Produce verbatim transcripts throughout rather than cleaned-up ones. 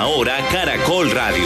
última hora Caracol Radio.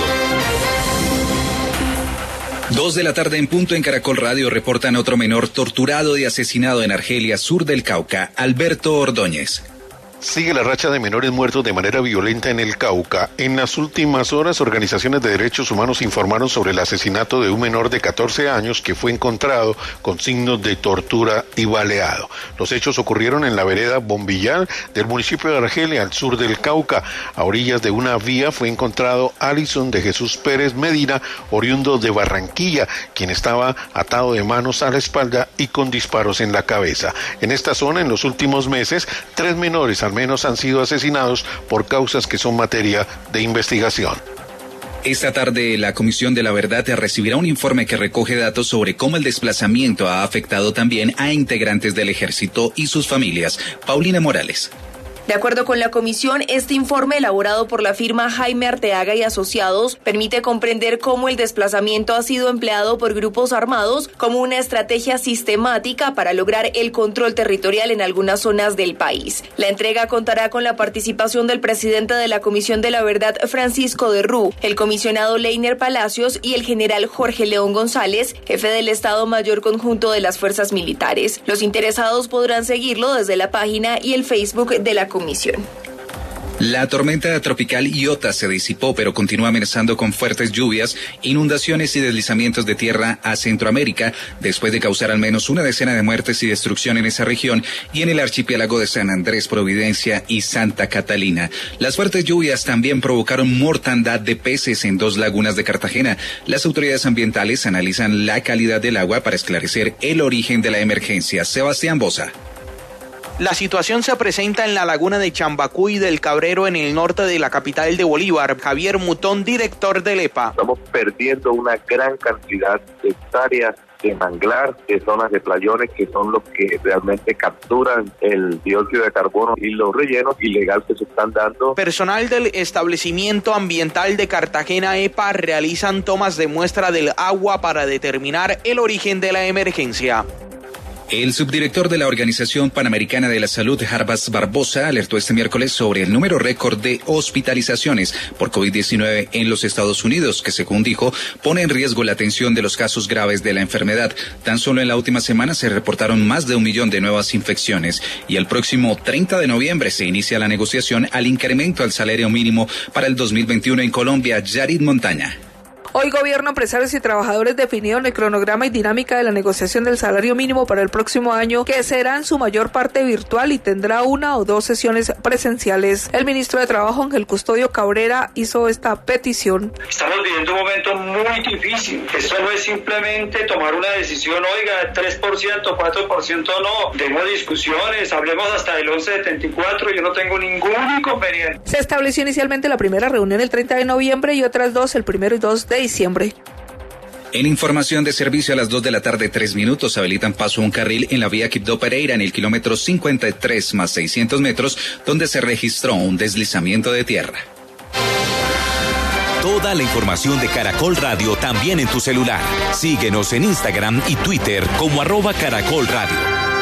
Dos de la tarde en punto en Caracol Radio reportan otro menor torturado y asesinado en Argelia, sur del Cauca, Alberto Ordóñez. Sigue la racha de menores muertos de manera violenta en el Cauca. En las últimas horas, organizaciones de derechos humanos informaron sobre el asesinato de un menor de catorce años que fue encontrado con signos de tortura y baleado. Los hechos ocurrieron en la vereda Bombillar del municipio de Argelia, al sur del Cauca. A orillas de una vía fue encontrado Alison de Jesús Pérez Medina, oriundo de Barranquilla, quien estaba atado de manos a la espalda y con disparos en la cabeza. En esta zona, en los últimos meses, tres menores al menos han sido asesinados por causas que son materia de investigación. Esta tarde la Comisión de la Verdad recibirá un informe que recoge datos sobre cómo el desplazamiento ha afectado también a integrantes del ejército y sus familias. Paulina Morales. De acuerdo con la comisión, este informe elaborado por la firma Jaime Arteaga y Asociados permite comprender cómo el desplazamiento ha sido empleado por grupos armados como una estrategia sistemática para lograr el control territorial en algunas zonas del país. La entrega contará con la participación del presidente de la Comisión de la Verdad, Francisco de Rú, el comisionado Leiner Palacios y el general Jorge León González, jefe del Estado Mayor Conjunto de las Fuerzas Militares. Los interesados podrán seguirlo desde la página y el Facebook de la Comisión. La tormenta tropical Iota se disipó, pero continúa amenazando con fuertes lluvias, inundaciones y deslizamientos de tierra a Centroamérica, después de causar al menos una decena de muertes y destrucción en esa región y en el archipiélago de San Andrés, Providencia y Santa Catalina. Las fuertes lluvias también provocaron mortandad de peces en dos lagunas de Cartagena. Las autoridades ambientales analizan la calidad del agua para esclarecer el origen de la emergencia. Sebastián Boza. La situación se presenta en la laguna de Chambacuy del Cabrero, en el norte de la capital de Bolívar. Javier Mutón, director del E P A. Estamos perdiendo una gran cantidad de hectáreas de manglar, de zonas de playones, que son los que realmente capturan el dióxido de carbono y los rellenos ilegales que se están dando. Personal del establecimiento ambiental de Cartagena E P A realizan tomas de muestra del agua para determinar el origen de la emergencia. El subdirector de la Organización Panamericana de la Salud, Jarbas Barbosa, alertó este miércoles sobre el número récord de hospitalizaciones por COVID diecinueve en los Estados Unidos, que según dijo, pone en riesgo la atención de los casos graves de la enfermedad. Tan solo en la última semana se reportaron más de un millón de nuevas infecciones y el próximo treinta de noviembre se inicia la negociación al incremento al salario mínimo para el dos mil veintiuno en Colombia. Yarid Montaña. Hoy gobierno, empresarios y trabajadores definieron el cronograma y dinámica de la negociación del salario mínimo para el próximo año, que será en su mayor parte virtual y tendrá una o dos sesiones presenciales. El ministro de Trabajo, Ángel Custodio Cabrera, hizo esta petición. Estamos viviendo un momento muy difícil. Esto no es simplemente tomar una decisión, oiga, tres por ciento, cuatro por ciento no. Demos discusiones, hablemos hasta del once setenta y cuatro, yo no tengo ningún inconveniente. Se estableció inicialmente la primera reunión el treinta de noviembre y otras dos el primero y dos de diciembre. En información de servicio, a las dos de la tarde, tres minutos, habilitan paso a un carril en la vía Quibdó Pereira en el kilómetro cincuenta y tres más seiscientos metros, donde se registró un deslizamiento de tierra. Toda la información de Caracol Radio también en tu celular. Síguenos en Instagram y Twitter como arroba Caracol Radio.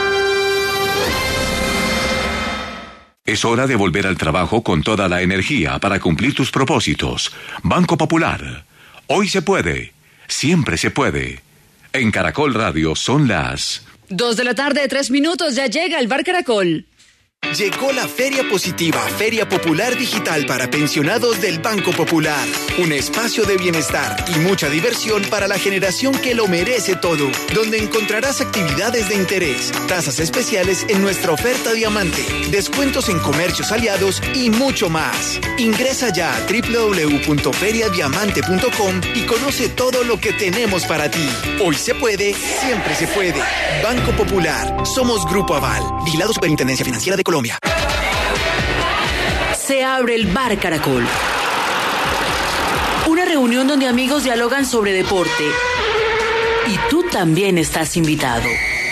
Es hora de volver al trabajo con toda la energía para cumplir tus propósitos. Banco Popular. Hoy se puede. Siempre se puede. En Caracol Radio son las... Dos de la tarde, tres minutos, ya llega el Bar Caracol. Llegó la Feria Positiva, Feria Popular Digital para pensionados del Banco Popular. Un espacio de bienestar y mucha diversión para la generación que lo merece todo, donde encontrarás actividades de interés, tasas especiales en nuestra oferta Diamante, descuentos en comercios aliados y mucho más. Ingresa ya a doble u doble u doble u punto feria diamante punto com y conoce todo lo que tenemos para ti. Hoy se puede, siempre se puede. Banco Popular, somos Grupo Aval, vigilado Superintendencia Financiera de Colombia. Se abre el Bar Caracol. Una reunión donde amigos dialogan sobre deporte. Y tú también estás invitado.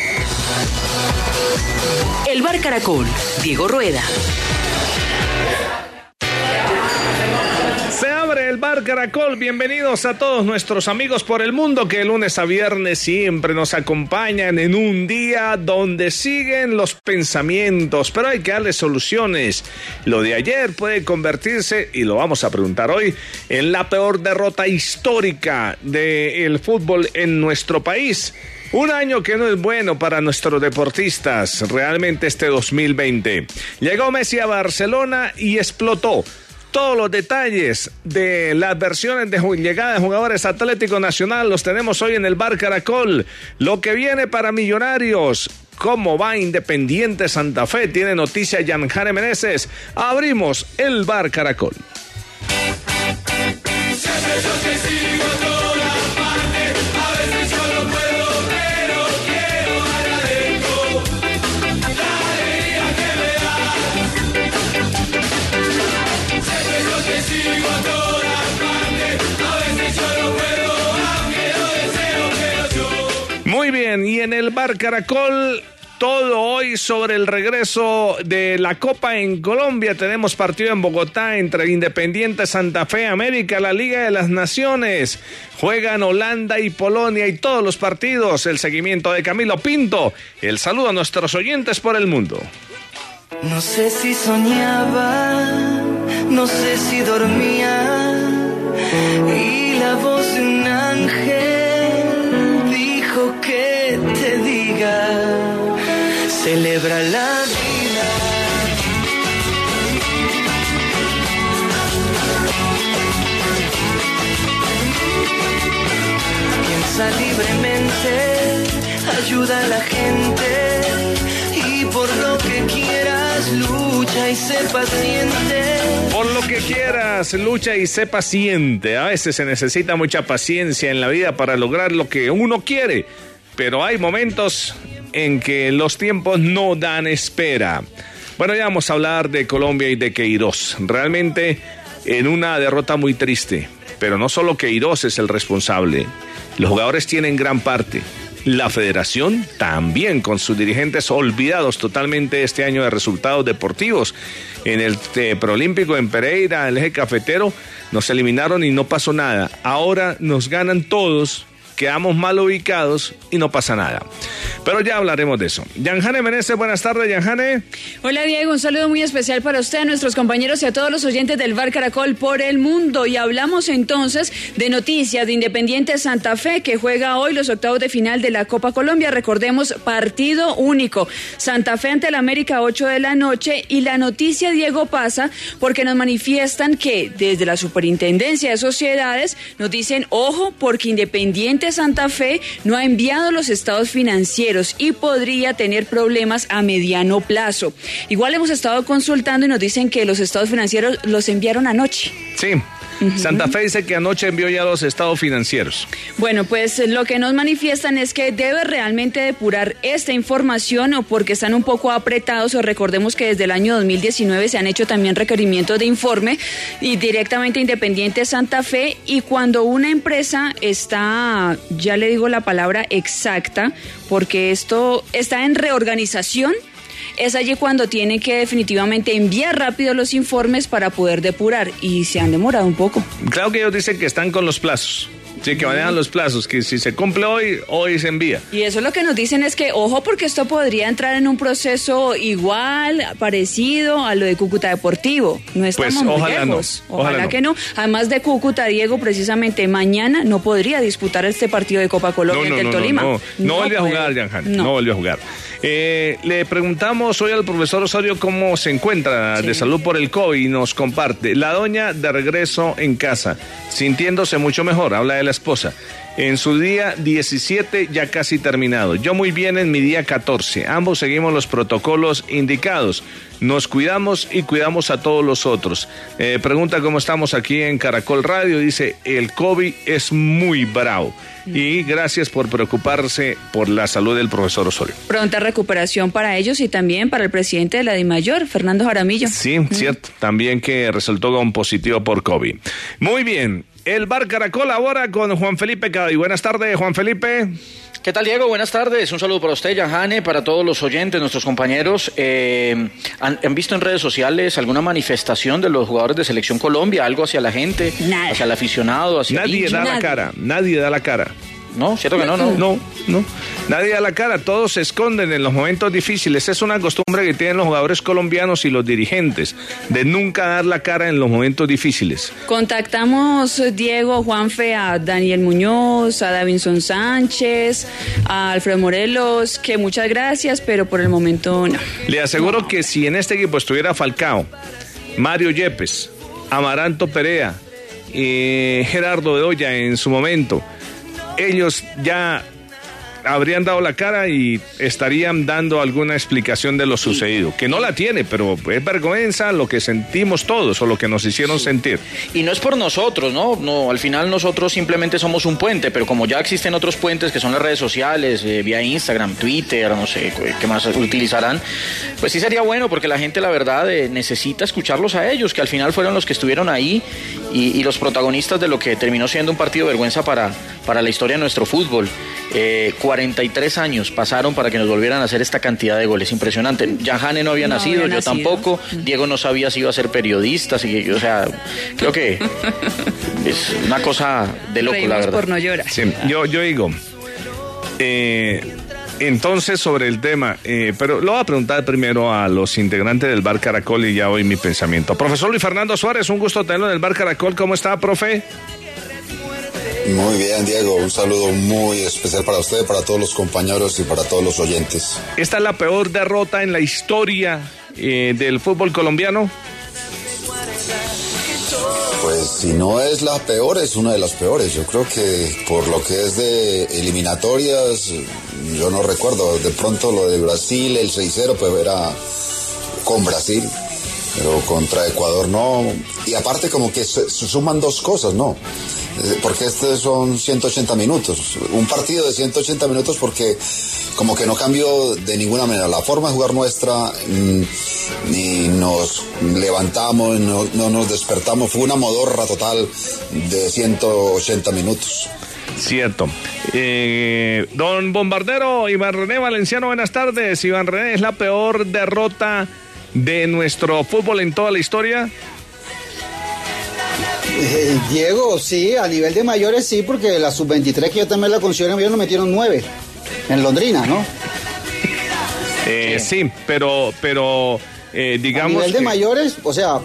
El Bar Caracol, Diego Rueda. Se abre el Bar Caracol. Bienvenidos a todos nuestros amigos por el mundo que de lunes a viernes siempre nos acompañan en un día donde siguen los pensamientos, pero hay que darle soluciones. Lo de ayer puede convertirse, y lo vamos a preguntar hoy, en la peor derrota histórica del fútbol en nuestro país. Un año que no es bueno para nuestros deportistas, realmente este dos mil veinte. Llegó Messi a Barcelona y explotó. Todos los detalles de las versiones de llegada de jugadores Atlético Nacional los tenemos hoy en el Bar Caracol. Lo que viene para Millonarios, cómo va Independiente Santa Fe, tiene noticia Jan Jane Meneses. Abrimos el Bar Caracol. Muy bien, y en el Bar Caracol, todo hoy sobre el regreso de la Copa en Colombia. Tenemos partido en Bogotá entre Independiente Santa Fe, América, la Liga de las Naciones. Juegan Holanda y Polonia y todos los partidos. El seguimiento de Camilo Pinto. El saludo a nuestros oyentes por el mundo. No sé si soñaba, no sé si dormía, y la voz de un ángel dijo que te diga, celebra la vida. Piensa libremente, ayuda a la gente, y por lo que quieras, lucha y sé paciente. Por lo que quieras, lucha y sé paciente. A veces se necesita mucha paciencia en la vida para lograr lo que uno quiere, pero hay momentos en que los tiempos no dan espera. Bueno, ya vamos a hablar de Colombia y de Queiroz. Realmente en una derrota muy triste, pero no solo Queiroz es el responsable. Los jugadores tienen gran parte. La federación también, con sus dirigentes olvidados totalmente este año de resultados deportivos. En el eh, Proolímpico en Pereira, el eje cafetero, nos eliminaron y no pasó nada. Ahora nos ganan todos, quedamos mal ubicados y no pasa nada. Pero ya hablaremos de eso. Jan Jane Meneses, buenas tardes, Jan Jane. Hola Diego, un saludo muy especial para usted, a nuestros compañeros y a todos los oyentes del Bar Caracol por el mundo. Y hablamos entonces de noticias de Independiente Santa Fe, que juega hoy los octavos de final de la Copa Colombia. Recordemos, partido único. Santa Fe ante el América, ocho de la noche. Y la noticia, Diego, pasa porque nos manifiestan que desde la Superintendencia de Sociedades nos dicen, ojo, porque Independiente Santa Fe no ha enviado los estados financieros y podría tener problemas a mediano plazo. Igual hemos estado consultando y nos dicen que los estados financieros los enviaron anoche. Sí. Uh-huh. Santa Fe dice que anoche envió ya los estados financieros. Bueno, pues lo que nos manifiestan es que debe realmente depurar esta información, o porque están un poco apretados, o recordemos que desde el año dos mil diecinueve se han hecho también requerimientos de informe y directamente Independiente Santa Fe, y cuando una empresa está, ya le digo la palabra exacta, porque esto está en reorganización, es allí cuando tienen que definitivamente enviar rápido los informes para poder depurar, y se han demorado un poco. Claro que ellos dicen que están con los plazos. Sí, que manejan los plazos, que si se cumple hoy, hoy se envía. Y eso lo que nos dicen es que, ojo, porque esto podría entrar en un proceso igual, parecido a lo de Cúcuta Deportivo. No estamos pues, muy ojalá lejos. No, ojalá, ojalá que no. no. Además de Cúcuta, Diego, precisamente mañana no podría disputar este partido de Copa Colombia no, no, ante el no, Tolima. No, no, no, no vuelve a jugar, Jan Jane, no. no vuelve a jugar. Eh, le preguntamos hoy al profesor Osorio cómo se encuentra sí. de salud por el COVID y nos comparte. La doña de regreso en casa, sintiéndose mucho mejor, habla de la esposa. En su día diecisiete ya casi terminado. Yo muy bien en mi día catorce. Ambos seguimos los protocolos indicados. Nos cuidamos y cuidamos a todos los otros. Eh, pregunta cómo estamos aquí en Caracol Radio. Dice, el COVID es muy bravo. Y gracias por preocuparse por la salud del profesor Osorio. Pronta recuperación para ellos y también para el presidente de la DIMAYOR, Fernando Jaramillo. Sí, mm. cierto. También que resultó con positivo por COVID. Muy bien. El Bar Caracol ahora con Juan Felipe Cadavid. Buenas tardes, Juan Felipe. ¿Qué tal, Diego? Buenas tardes. Un saludo para usted, Yahane, para todos los oyentes, nuestros compañeros. Eh, ¿han, ¿Han visto en redes sociales alguna manifestación de los jugadores de Selección Colombia? ¿Algo hacia la gente? Nada. ¿Hacia el aficionado? Hacia Nadie el da hincha? la cara, nadie da la cara. No, cierto que no, no. No, no. Nadie da la cara, todos se esconden en los momentos difíciles. Es una costumbre que tienen los jugadores colombianos y los dirigentes, de nunca dar la cara en los momentos difíciles. Contactamos, Diego, Juanfe, a Daniel Muñoz, a Davinson Sánchez, a Alfredo Morelos, que muchas gracias, pero por el momento no. Le aseguro no. que si en este equipo estuviera Falcao, Mario Yepes, Amaranto Perea, eh, Gerardo Bedoya en su momento, ellos ya habrían dado la cara y estarían dando alguna explicación de lo sucedido, que no la tiene, pero es vergüenza lo que sentimos todos o lo que nos hicieron sí. sentir. Y no es por nosotros, ¿no? No, al final nosotros simplemente somos un puente, pero como ya existen otros puentes que son las redes sociales, eh, vía Instagram, Twitter, no sé qué más utilizarán, pues sí sería bueno, porque la gente, la verdad, eh, necesita escucharlos a ellos, que al final fueron los que estuvieron ahí y, y los protagonistas de lo que terminó siendo un partido de vergüenza para, para la historia de nuestro fútbol. Eh, cuarenta y tres años pasaron para que nos volvieran a hacer esta cantidad de goles, impresionante. Yahane no había no nacido, había yo nacido. tampoco, Diego no sabía si iba a ser periodista, así que, o sea, creo que es una cosa de loco, Reímos la verdad. Por no llorar. Sí, yo, yo digo, eh, entonces sobre el tema, eh, pero lo voy a preguntar primero a los integrantes del Bar Caracol y ya voy mi pensamiento. Profesor Luis Fernando Suárez, un gusto tenerlo en el Bar Caracol, ¿cómo está, profe? Muy bien, Diego, un saludo muy especial para usted, para todos los compañeros y para todos los oyentes. ¿Esta es la peor derrota en la historia eh, del fútbol colombiano? Pues si no es la peor, es una de las peores. Yo creo que por lo que es de eliminatorias, yo no recuerdo, de pronto lo de Brasil, el seis cero, pues era con Brasil, pero contra Ecuador no. Y aparte como que se, se suman dos cosas, ¿no? Porque estos son ciento ochenta minutos, un partido de ciento ochenta minutos porque como que no cambió de ninguna manera la forma de jugar nuestra, ni nos levantamos, no, no nos despertamos, fue una modorra total de ciento ochenta minutos. Cierto. Eh, don Bombardero, Iván René Valenciano, buenas tardes. Iván René, ¿es la peor derrota de nuestro fútbol en toda la historia? Eh, Diego, sí, a nivel de mayores sí, porque la sub veintitrés que yo también la considero, ellos nos metieron nueve en Londrina, ¿no? Eh, sí. sí, pero, pero eh, digamos. A nivel de que... mayores, o sea,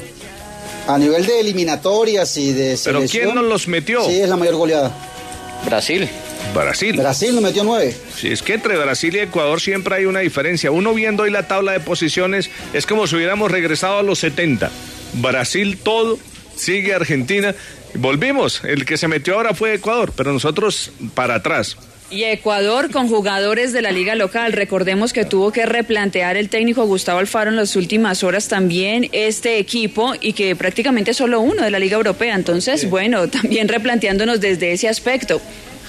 a nivel de eliminatorias y de selección. ¿Pero quién nos los metió? Sí, es la mayor goleada. Brasil. Brasil. Brasil nos metió nueve. Sí, es que entre Brasil y Ecuador siempre hay una diferencia. Uno viendo hoy la tabla de posiciones es como si hubiéramos regresado a los setenta. Brasil todo. Sigue Argentina, volvimos, el que se metió ahora fue Ecuador, pero nosotros para atrás. Y Ecuador con jugadores de la liga local, recordemos que tuvo que replantear el técnico Gustavo Alfaro en las últimas horas también este equipo y que prácticamente solo uno de la liga europea, entonces sí. Bueno, también replanteándonos desde ese aspecto.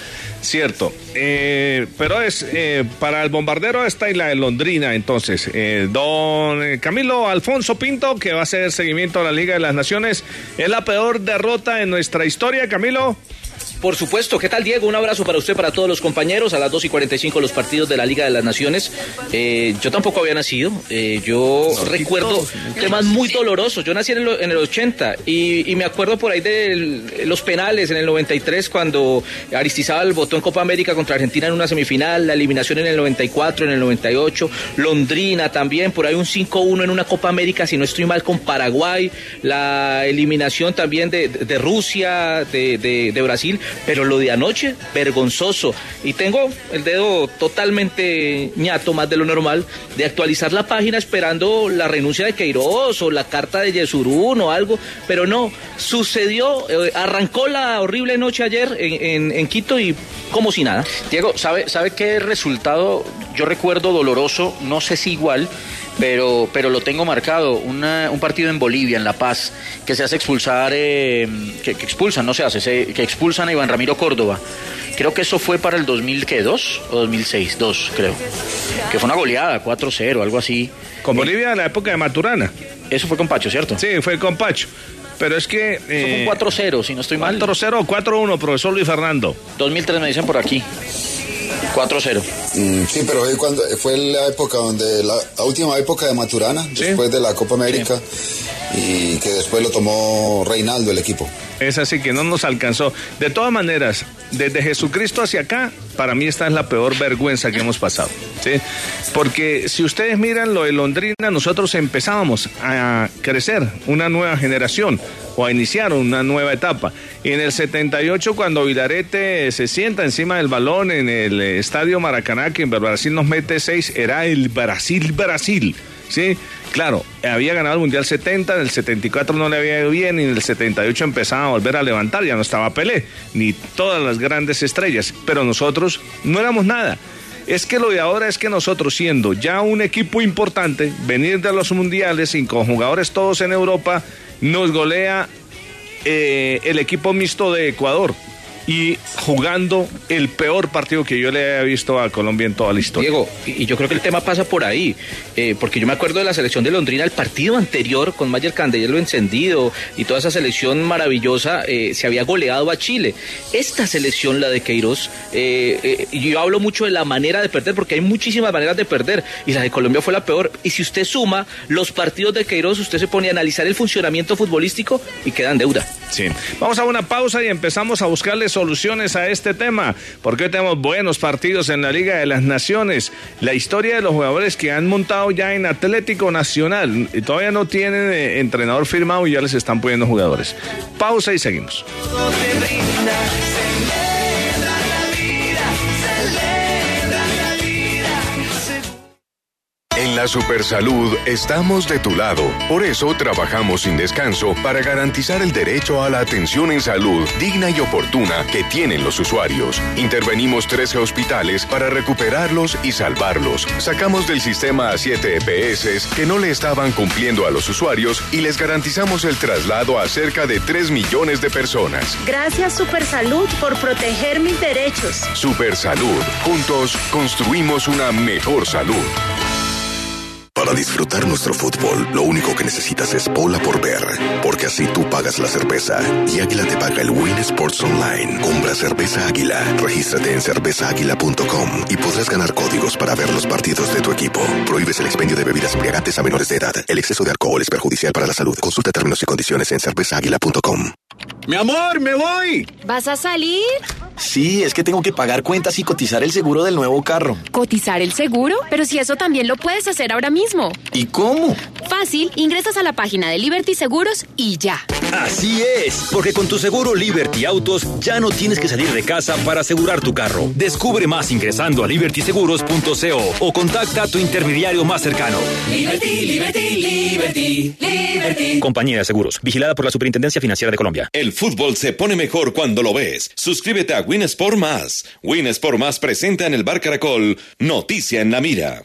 Cierto, eh, pero es eh, para el Bombardero está en la de Londrina, entonces, eh, don Camilo Alfonso Pinto, que va a hacer seguimiento a la Liga de las Naciones, ¿es la peor derrota en nuestra historia, Camilo? Por supuesto. ¿Qué tal, Diego? Un abrazo para usted, para todos los compañeros. A las dos y cuarenta y cinco los partidos de la Liga de las Naciones. Eh, yo tampoco había nacido. Eh, yo no, recuerdo todos, temas muy dolorosos. Yo nací en el, en el ochenta y, y me acuerdo por ahí de los penales en el noventa y tres cuando Aristizábal votó en Copa América contra Argentina en una semifinal, la eliminación en el noventa y cuatro, en el noventa y ocho, Londrina también, por ahí un cinco uno en una Copa América, si no estoy mal, con Paraguay, la eliminación también de, de Rusia, de, de, de Brasil. Pero lo de anoche, vergonzoso. Y tengo el dedo totalmente ñato, más de lo normal, de actualizar la página esperando la renuncia de Queiroz o la carta de Yesurún o algo. Pero no, sucedió, eh, arrancó la horrible noche ayer en, en, en Quito y como si nada. Diego, ¿sabe, sabe qué resultado yo recuerdo doloroso? No sé si igual, pero pero lo tengo marcado, una, un partido en Bolivia, en La Paz, que se hace expulsar, eh, que, que expulsan, no se hace, se, que expulsan a Iván Ramiro Córdoba. Creo que eso fue para el dos mil dos o dos mil seis, dos creo, que fue una goleada, cuatro cero, algo así. Con Bolivia en la época de Maturana. Eso fue con Pacho, ¿cierto? Sí, fue con Pacho. Pero es que... Eh, eso fue un cuatro cero, si no estoy mal. cuatro cero o cuatro uno, profesor Luis Fernando. dos mil tres me dicen por aquí. cuatro cero. Mm, sí, pero fue, cuando, fue la época donde, la, la última época de Maturana, ¿sí? Después de la Copa América, sí. Y que después lo tomó Reinaldo el equipo. Es así que no nos alcanzó. De todas maneras, desde Jesucristo hacia acá, para mí esta es la peor vergüenza que hemos pasado, ¿sí? Porque si ustedes miran lo de Londrina, nosotros empezábamos a crecer una nueva generación o a iniciar una nueva etapa. Y en el setenta y ocho, cuando Vilarete se sienta encima del balón en el Estadio Maracaná, que en Brasil nos mete seis, era el Brasil-Brasil, ¿sí? Claro, había ganado el Mundial setenta, en el setenta y cuatro no le había ido bien, y en el setenta y ocho empezaba a volver a levantar, ya no estaba Pelé, ni todas las grandes estrellas, pero nosotros no éramos nada. Es que lo de ahora es que nosotros, siendo ya un equipo importante, venir de los mundiales y con jugadores todos en Europa, nos golea eh, el equipo mixto de Ecuador, y jugando el peor partido que yo le había visto a Colombia en toda la historia. Diego, y yo creo que el tema pasa por ahí, eh, porque yo me acuerdo de la selección de Londrina, el partido anterior con Mayer Candelo encendido y toda esa selección maravillosa, eh, se había goleado a Chile. Esta selección, la de Queiroz, eh, eh, yo hablo mucho de la manera de perder, porque hay muchísimas maneras de perder, y la de Colombia fue la peor. Y si usted suma los partidos de Queiroz, usted se pone a analizar el funcionamiento futbolístico y queda en deuda. Sí, vamos a una pausa y empezamos a buscarle soluciones a este tema, porque hoy tenemos buenos partidos en la Liga de las Naciones. La historia de los jugadores que han montado ya en Atlético Nacional, y todavía no tienen eh, entrenador firmado y ya les están poniendo jugadores. Pausa y seguimos. En la Supersalud estamos de tu lado. Por eso trabajamos sin descanso para garantizar el derecho a la atención en salud digna y oportuna que tienen los usuarios. Intervenimos trece hospitales para recuperarlos y salvarlos. Sacamos del sistema a siete E P S que no le estaban cumpliendo a los usuarios y les garantizamos el traslado a cerca de tres millones de personas. Gracias, Supersalud, por proteger mis derechos. Supersalud. Juntos construimos una mejor salud. Para disfrutar nuestro fútbol, lo único que necesitas es Pola por Ver, porque así tú pagas la cerveza y Águila te paga el Win Sports Online. Compra cerveza Águila, regístrate en cerveza águila punto com y podrás ganar códigos para ver los partidos de tu equipo. Prohíbes el expendio de bebidas embriagantes a menores de edad. El exceso de alcohol es perjudicial para la salud. Consulta términos y condiciones en cerveza águila punto com. ¡Mi amor, me voy! ¿Vas a salir? Sí, es que tengo que pagar cuentas y cotizar el seguro del nuevo carro. ¿Cotizar el seguro? Pero si eso también lo puedes hacer ahora mismo. ¿Y cómo? Fácil, ingresas a la página de Liberty Seguros y ya. Así es, porque con tu seguro Liberty Autos ya no tienes que salir de casa para asegurar tu carro. Descubre más ingresando a liberty seguros punto co o contacta a tu intermediario más cercano. Liberty, Liberty, Liberty, Liberty. Compañía de Seguros, vigilada por la Superintendencia Financiera de Colombia. El fútbol se pone mejor cuando lo ves. Suscríbete a Win Sport Más. Win Sport Más presenta en el Bar Caracol Noticia en la Mira.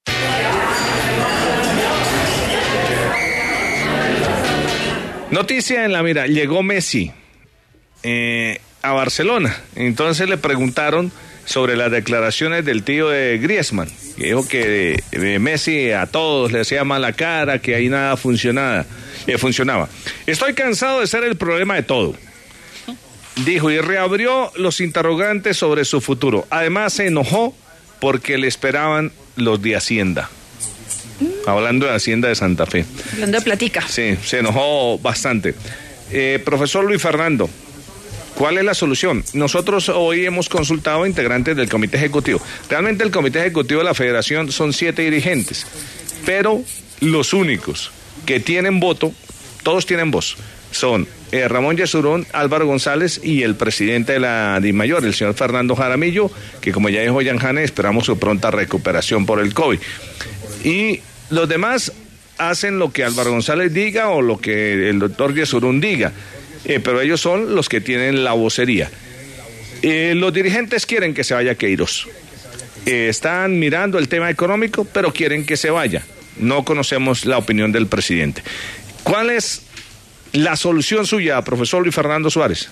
Noticia en la Mira. Llegó Messi eh, a Barcelona. Entonces le preguntaron sobre las declaraciones del tío de Griezmann. Que dijo que eh, Messi a todos le hacía mala cara, que ahí nada funcionaba. Eh, funcionaba. Estoy cansado de ser el problema de todo, dijo, y reabrió los interrogantes sobre su futuro. Además se enojó porque le esperaban los de Hacienda. Hablando de Hacienda de Santa Fe. Hablando de platica. Sí, se enojó bastante. Eh, profesor Luis Fernando, ¿cuál es la solución? Nosotros hoy hemos consultado a integrantes del comité ejecutivo. Realmente el comité ejecutivo de la federación son siete dirigentes, pero los únicos que tienen voto, todos tienen voz, son eh, Ramón Yesurún, Álvaro González y el presidente de la DIMAYOR, el señor Fernando Jaramillo, que como ya dijo Jan Jane, esperamos su pronta recuperación por el COVID. Y los demás hacen lo que Álvaro González diga o lo que el doctor Yesurún diga, eh, pero ellos son los que tienen la vocería. Eh, los dirigentes quieren que se vaya Queiroz. Eh, están mirando el tema económico, pero quieren que se vaya. No conocemos la opinión del presidente. ¿Cuál es la solución suya, profesor Luis Fernando Suárez?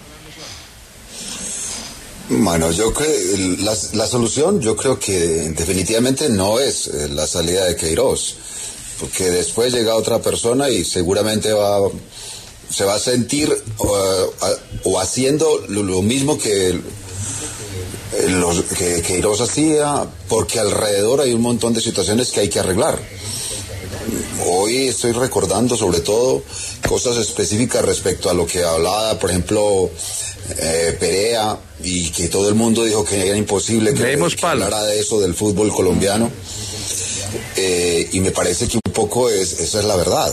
Bueno, yo creo, la, la solución yo creo que definitivamente no es eh, la salida de Queiroz, porque después llega otra persona y seguramente va, se va a sentir uh, a, o haciendo lo, lo mismo que eh, los, que Queiroz hacía, porque alrededor hay un montón de situaciones que hay que arreglar. Hoy estoy recordando sobre todo cosas específicas respecto a lo que hablaba, por ejemplo, eh, Perea, y que todo el mundo dijo que era imposible que, que hablara de eso del fútbol colombiano, eh, y me parece que un poco es, esa es la verdad.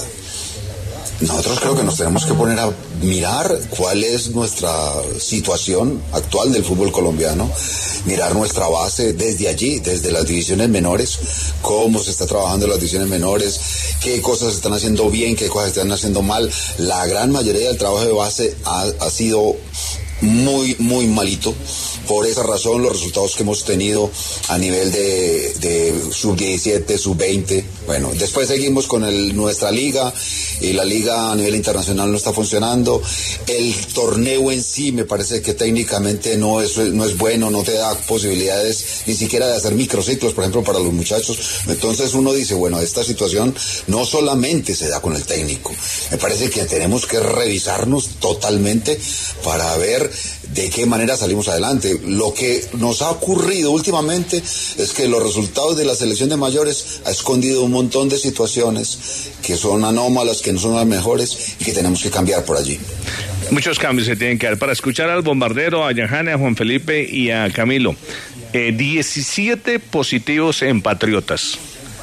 Nosotros creo que nos tenemos que poner a mirar cuál es nuestra situación actual del fútbol colombiano, mirar nuestra base desde allí, desde las divisiones menores, cómo se está trabajando en las divisiones menores, qué cosas se están haciendo bien, qué cosas se están haciendo mal. La gran mayoría del trabajo de base ha, ha sido muy, muy malito. Por esa razón, los resultados que hemos tenido a nivel de, de sub diecisiete, sub veinte, bueno, después seguimos con el, nuestra liga, y la liga a nivel internacional no está funcionando. El torneo en sí me parece que técnicamente no es, no es bueno, no te da posibilidades ni siquiera de hacer microciclos, por ejemplo, para los muchachos. Entonces uno dice, bueno, esta situación no solamente se da con el técnico. Me parece que tenemos que revisarnos totalmente para ver de qué manera salimos adelante. Lo que nos ha ocurrido últimamente es que los resultados de la selección de mayores ha escondido un montón de situaciones que son anómalas, que no son las mejores y que tenemos que cambiar por allí. Muchos cambios se tienen que dar. Para escuchar al Bombardero, a Yanjane, a Juan Felipe y a Camilo. Eh, diecisiete positivos en Patriotas.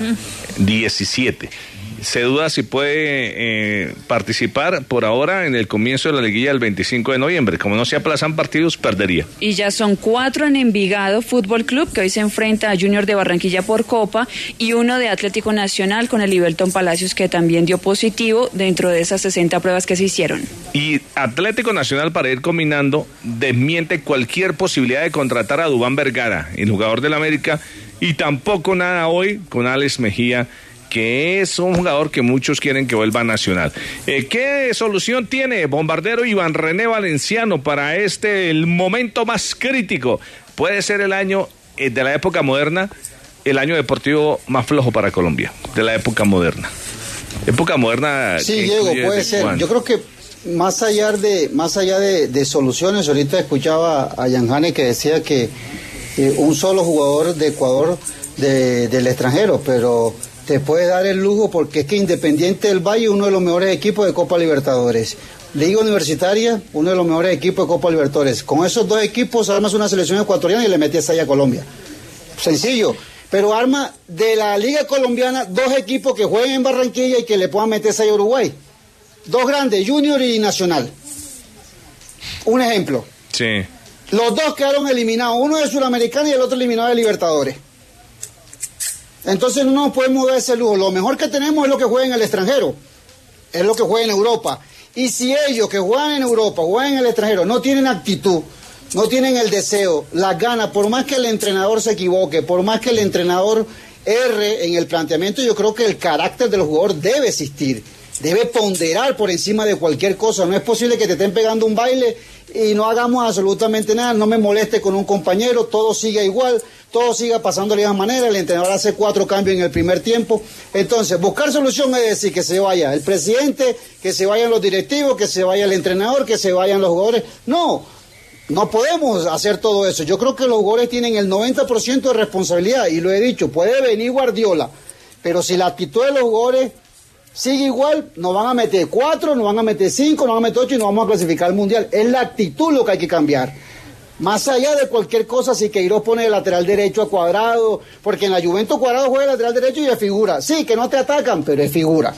Mm. diecisiete. Se duda si puede eh, participar por ahora en el comienzo de la liguilla del veinticinco de noviembre. Como no se aplazan partidos, perdería. Y ya son cuatro en Envigado Fútbol Club, que hoy se enfrenta a Junior de Barranquilla por Copa, y uno de Atlético Nacional con el Libertón Palacios, que también dio positivo dentro de esas sesenta pruebas que se hicieron. Y Atlético Nacional, para ir combinando, desmiente cualquier posibilidad de contratar a Duván Vergara, el jugador del América, y tampoco nada hoy con Alex Mejía, que es un jugador que muchos quieren que vuelva a Nacional. Eh, ¿Qué solución tiene Bombardero Iván René Valenciano para este, el momento más crítico? Puede ser el año eh, de la época moderna, el año deportivo más flojo para Colombia, de la época moderna. Época moderna. Sí, Diego, puede ser. ¿Cuándo? Yo creo que más allá de más allá de, de soluciones, ahorita escuchaba a Yanjane que decía que eh, un solo jugador de Ecuador de, del extranjero, pero te puedes dar el lujo porque es que Independiente del Valle es uno de los mejores equipos de Copa Libertadores. Liga Universitaria, uno de los mejores equipos de Copa Libertadores. Con esos dos equipos armas una selección ecuatoriana y le metes ahí a Colombia. Sencillo. Pero arma de la Liga Colombiana dos equipos que jueguen en Barranquilla y que le puedan meterse ahí a Uruguay. Dos grandes, Junior y Nacional. Un ejemplo. Sí. Los dos quedaron eliminados, uno de Sudamericana y el otro eliminado de Libertadores. Entonces no nos podemos dar ese lujo. Lo mejor que tenemos es lo que juega en el extranjero, es lo que juega en Europa. Y si ellos que juegan en Europa, juegan en el extranjero, no tienen actitud, no tienen el deseo, las ganas, por más que el entrenador se equivoque, por más que el entrenador erre en el planteamiento, yo creo que el carácter del jugador debe existir, debe ponderar por encima de cualquier cosa. No es posible que te estén pegando un baile y no hagamos absolutamente nada, no me moleste con un compañero, todo siga igual, todo siga pasando de la misma manera, el entrenador hace cuatro cambios en el primer tiempo. Entonces, buscar solución es decir, que se vaya el presidente, que se vayan los directivos, que se vaya el entrenador, que se vayan los jugadores. No, no podemos hacer todo eso. Yo creo que los jugadores tienen el noventa por ciento de responsabilidad, y lo he dicho, puede venir Guardiola, pero si la actitud de los jugadores sigue igual, nos van a meter cuatro, nos van a meter cinco, nos van a meter ocho y nos vamos a clasificar al Mundial. Es la actitud lo que hay que cambiar. Más allá de cualquier cosa, si Queiroz pone el lateral derecho a Cuadrado, porque en la Juventus Cuadrado juega el lateral derecho y es figura. Sí, que no te atacan, pero es figura.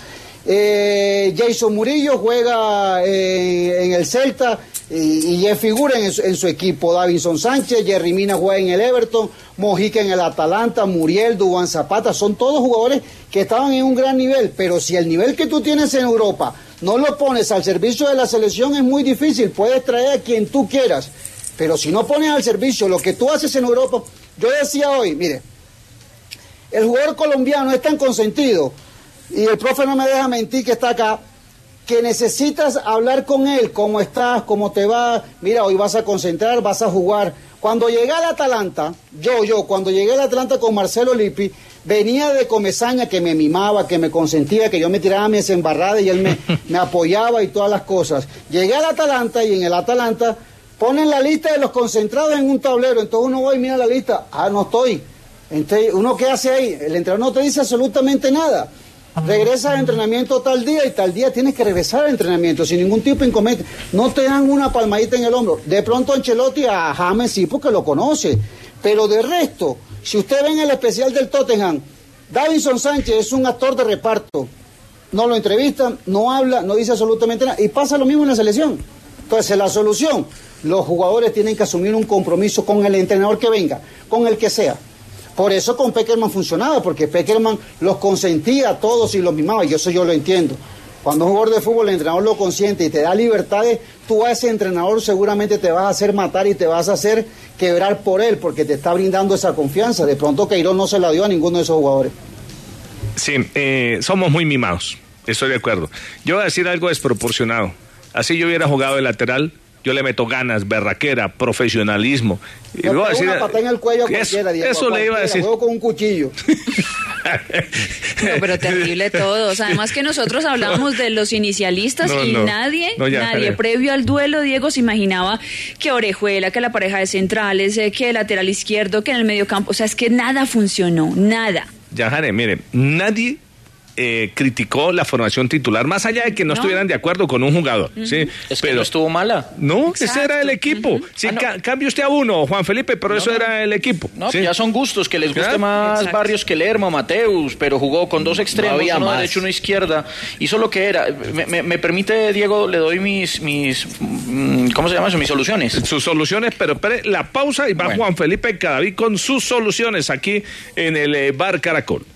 Eh, Jason Murillo juega eh, en el Celta y, y es figura en su, en su equipo. Davinson Sánchez, Jerry Mina juega en el Everton, Mojica en el Atalanta, Muriel, Duván Zapata, son todos jugadores que estaban en un gran nivel, pero si el nivel que tú tienes en Europa no lo pones al servicio de la selección es muy difícil. Puedes traer a quien tú quieras, pero si no pones al servicio lo que tú haces en Europa. Yo decía hoy, mire, el jugador colombiano es tan consentido, y el profe no me deja mentir que está acá, que necesitas hablar con él, cómo estás, cómo te va, mira, hoy vas a concentrar, vas a jugar. Cuando llegué al Atalanta, yo, yo, cuando llegué al Atalanta con Marcelo Lippi, venía de Comesaña, que me mimaba, que me consentía, que yo me tiraba mis embarradas y él me, me apoyaba y todas las cosas. Llegué al Atalanta y en el Atalanta Ponen la lista de los concentrados en un tablero, entonces uno va y mira la lista, ah, no estoy. Entonces, ¿uno qué hace ahí? El entrenador no te dice absolutamente nada. Regresas al entrenamiento tal día y tal día tienes que regresar al entrenamiento sin ningún tipo de inconveniente. No te dan una palmadita en el hombro. De pronto Ancelotti a James sí, porque lo conoce. Pero de resto, si usted ve en el especial del Tottenham, Davinson Sánchez es un actor de reparto. No lo entrevistan, no habla, no dice absolutamente nada. Y pasa lo mismo en la selección. Entonces, la solución, los jugadores tienen que asumir un compromiso con el entrenador que venga, con el que sea. Por eso con Pekerman funcionaba, porque Pekerman los consentía a todos y los mimaba, y eso yo lo entiendo. Cuando un jugador de fútbol, el entrenador lo consiente y te da libertades, tú a ese entrenador seguramente te vas a hacer matar y te vas a hacer quebrar por él, porque te está brindando esa confianza. De pronto Queiroz no se la dio a ninguno de esos jugadores. Sí, eh, somos muy mimados, estoy de acuerdo. Yo voy a decir algo desproporcionado. Así yo hubiera jugado de lateral, yo le meto ganas, berraquera, profesionalismo. Y no, voy a decir, una patada en el cuello a cualquiera, eso, Diego, eso a le iba a decir. Juego con un cuchillo. No, pero terrible todos. Además que nosotros hablábamos de los inicialistas no, y no. nadie, No, ya, nadie creo. previo al duelo, Diego, se imaginaba que Orejuela, que la pareja de centrales, eh, que el lateral izquierdo, que en el medio campo. O sea, es que nada funcionó, nada. Ya, Jare, mire, nadie eh, criticó la formación titular, más allá de que no, no. estuvieran de acuerdo con un jugador. Uh-huh. ¿Sí? Es pero que no estuvo mala. No, exacto. Ese era el equipo. Uh-huh. Sí, ah, no. ca- cambie usted a uno, Juan Felipe, pero no, eso no. era el equipo. No, ¿sí? Ya son gustos, que les guste ¿Ya? más exacto. Barrios que Lerma, Mateus, pero jugó con dos extremos, no uno más. derecho, uno izquierda. Hizo lo que era. Me, me, me permite, Diego, le doy mis, mis, ¿cómo se llama eso? Mis soluciones. Sus soluciones, pero espere la pausa y va bueno. Juan Felipe Cadavid con sus soluciones aquí en el eh, Bar Caracol.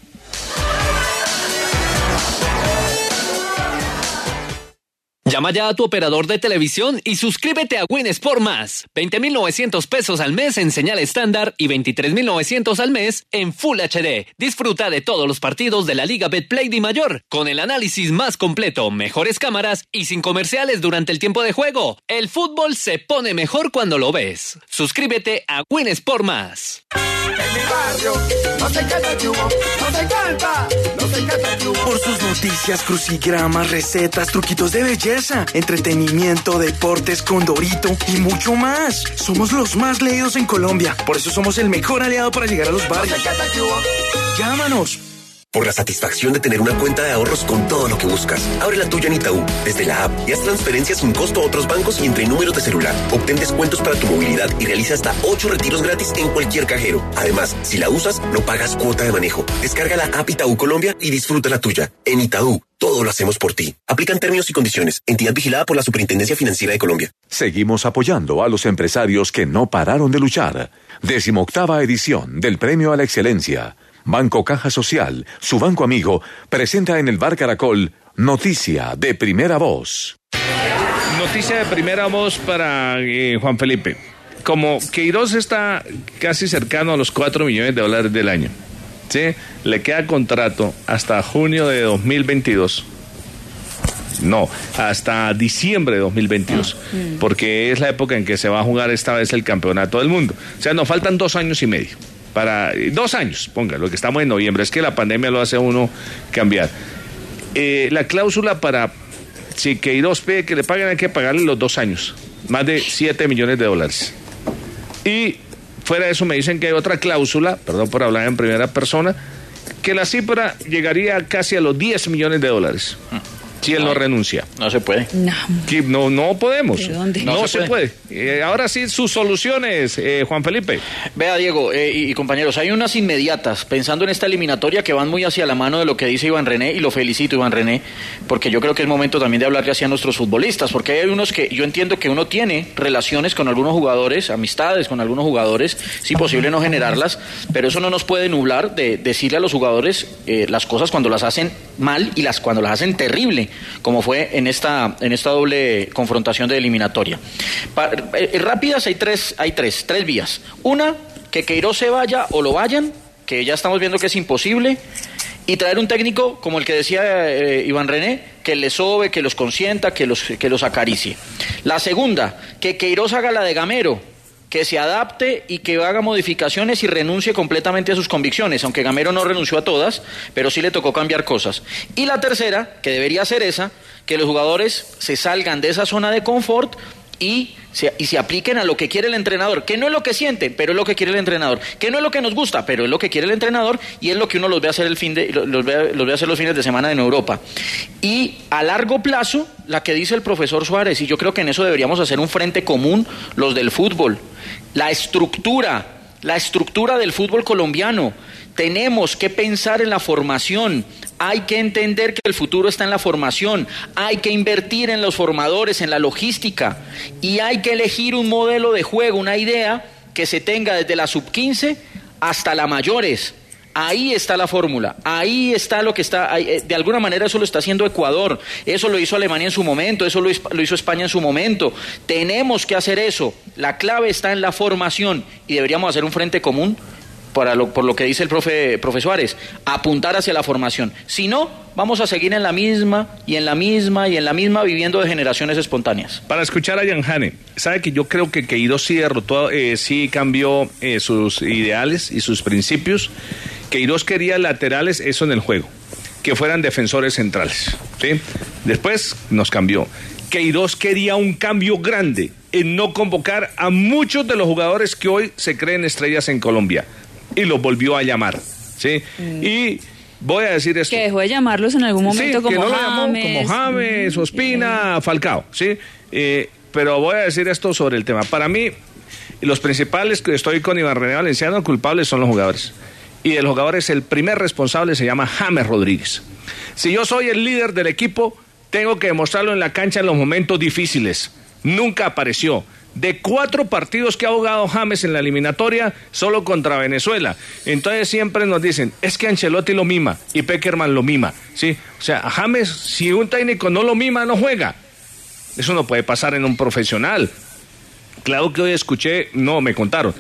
Llama ya a tu operador de televisión y suscríbete a Win Sport Más. veinte mil novecientos pesos al mes en señal estándar y veintitrés mil novecientos al mes en Full H D. Disfruta de todos los partidos de la Liga Betplay Di Mayor con el análisis más completo, mejores cámaras y sin comerciales durante el tiempo de juego. El fútbol se pone mejor cuando lo ves. Suscríbete a Win Sport Más. En mi barrio no se canta el yugo, no se canta, no se canta el yugo. Por sus noticias, crucigramas, recetas, truquitos de belleza, entretenimiento, deportes, Condorito y mucho más. Somos los más leídos en Colombia. Por eso somos el mejor aliado para llegar a los barrios. No se canta el yugo. Llámanos. Por la satisfacción de tener una cuenta de ahorros con todo lo que buscas. Abre la tuya en Itaú, desde la app, y haz transferencias sin costo a otros bancos y entre números de celular. Obtén descuentos para tu movilidad y realiza hasta ocho retiros gratis en cualquier cajero. Además, si la usas, no pagas cuota de manejo. Descarga la app Itaú Colombia y disfruta la tuya. En Itaú, todo lo hacemos por ti. Aplican términos y condiciones. Entidad vigilada por la Superintendencia Financiera de Colombia. Seguimos apoyando a los empresarios que no pararon de luchar. Decimoctava edición del Premio a la Excelencia. Banco Caja Social, su banco amigo, presenta en el Bar Caracol Noticia de Primera Voz. Noticia de primera voz para eh, Juan Felipe. Como Queiroz está casi cercano a los cuatro millones de dólares del año, ¿sí? Le queda contrato hasta junio de dos mil veintidós. No, hasta diciembre de dos mil veintidós, porque es la época en que se va a jugar esta vez el campeonato del mundo. O sea, nos faltan dos años y medio. Para dos años, póngalo, que estamos en noviembre, es que la pandemia lo hace a uno cambiar. Eh, la cláusula para, si Queiroz pide que le paguen, hay que pagarle los dos años, más de siete millones de dólares. Y fuera de eso me dicen que hay otra cláusula, perdón por hablar en primera persona, que la cifra llegaría casi a los diez millones de dólares. Si él no, no renuncia. No se puede. No. No, no podemos. ¿De dónde? No, no se, se puede. puede. Eh, ahora sí, sus soluciones, eh, Juan Felipe. Vea, Diego eh, y, y compañeros, hay unas inmediatas, pensando en esta eliminatoria que van muy hacia la mano de lo que dice Iván René, y lo felicito, Iván René, porque yo creo que es momento también de hablarle hacia nuestros futbolistas, porque hay unos que yo entiendo que uno tiene relaciones con algunos jugadores, amistades con algunos jugadores, si posible no generarlas, pero eso no nos puede nublar de decirle a los jugadores eh, las cosas cuando las hacen mal y las cuando las hacen terrible, como fue en esta en esta doble confrontación de eliminatoria. Pa, eh, rápidas hay tres, hay tres, tres vías. Una, que Queiroz se vaya o lo vayan, que ya estamos viendo que es imposible, y traer un técnico como el que decía eh, Iván René, que les sobe, que los consienta, que los, que los acaricie. La segunda, que Queiroz haga la de Gamero, que se adapte y que haga modificaciones y renuncie completamente a sus convicciones, aunque Gamero no renunció a todas, pero sí le tocó cambiar cosas. Y la tercera, que debería ser esa, que los jugadores se salgan de esa zona de confort y se, y se apliquen a lo que quiere el entrenador, que no es lo que sienten, pero es lo que quiere el entrenador, que no es lo que nos gusta, pero es lo que quiere el entrenador y es lo que uno los ve hacer el fin de, los ve, los ve hacer los fines de semana en Europa. Y a largo plazo, la que dice el profesor Suárez, y yo creo que en eso deberíamos hacer un frente común los del fútbol, la estructura, la estructura del fútbol colombiano. Tenemos que pensar en la formación, hay que entender que el futuro está en la formación, hay que invertir en los formadores, en la logística, y hay que elegir un modelo de juego, una idea que se tenga desde la sub quince hasta la mayores. Ahí está la fórmula, ahí está lo que está, de alguna manera eso lo está haciendo Ecuador, eso lo hizo Alemania en su momento, eso lo hizo España en su momento. Tenemos que hacer eso, la clave está en la formación y deberíamos hacer un frente común para lo, por lo que dice el profe, profe Suárez, apuntar hacia la formación. Si no, vamos a seguir en la misma y en la misma y en la misma viviendo de generaciones espontáneas. Para escuchar a Jan Hane, sabe que yo creo que Queiroz sí derrotó, eh, sí cambió eh, sus ideales y sus principios. Queiroz quería laterales, eso en el juego, que fueran defensores centrales, ¿sí? Después nos cambió. Queiroz quería un cambio grande en no convocar a muchos de los jugadores que hoy se creen estrellas en Colombia. Y los volvió a llamar, ¿sí? Mm. Y voy a decir esto. Que dejó de llamarlos en algún momento, sí, como que no James. Lo llamó, como James, Ospina, eh. Falcao, ¿sí? Eh, pero voy a decir esto sobre el tema. Para mí, los principales, que estoy con Iván René Valenciano, culpables son los jugadores. Y de los jugadores, el primer responsable se llama James Rodríguez. Si yo soy el líder del equipo, tengo que demostrarlo en la cancha en los momentos difíciles. Nunca apareció. De cuatro partidos que ha jugado James en la eliminatoria, solo contra Venezuela. Entonces siempre nos dicen, es que Ancelotti lo mima y Peckerman lo mima, ¿sí? O sea, a James, si un técnico no lo mima, no juega. Eso no puede pasar en un profesional. Claro que hoy escuché, no, me contaron,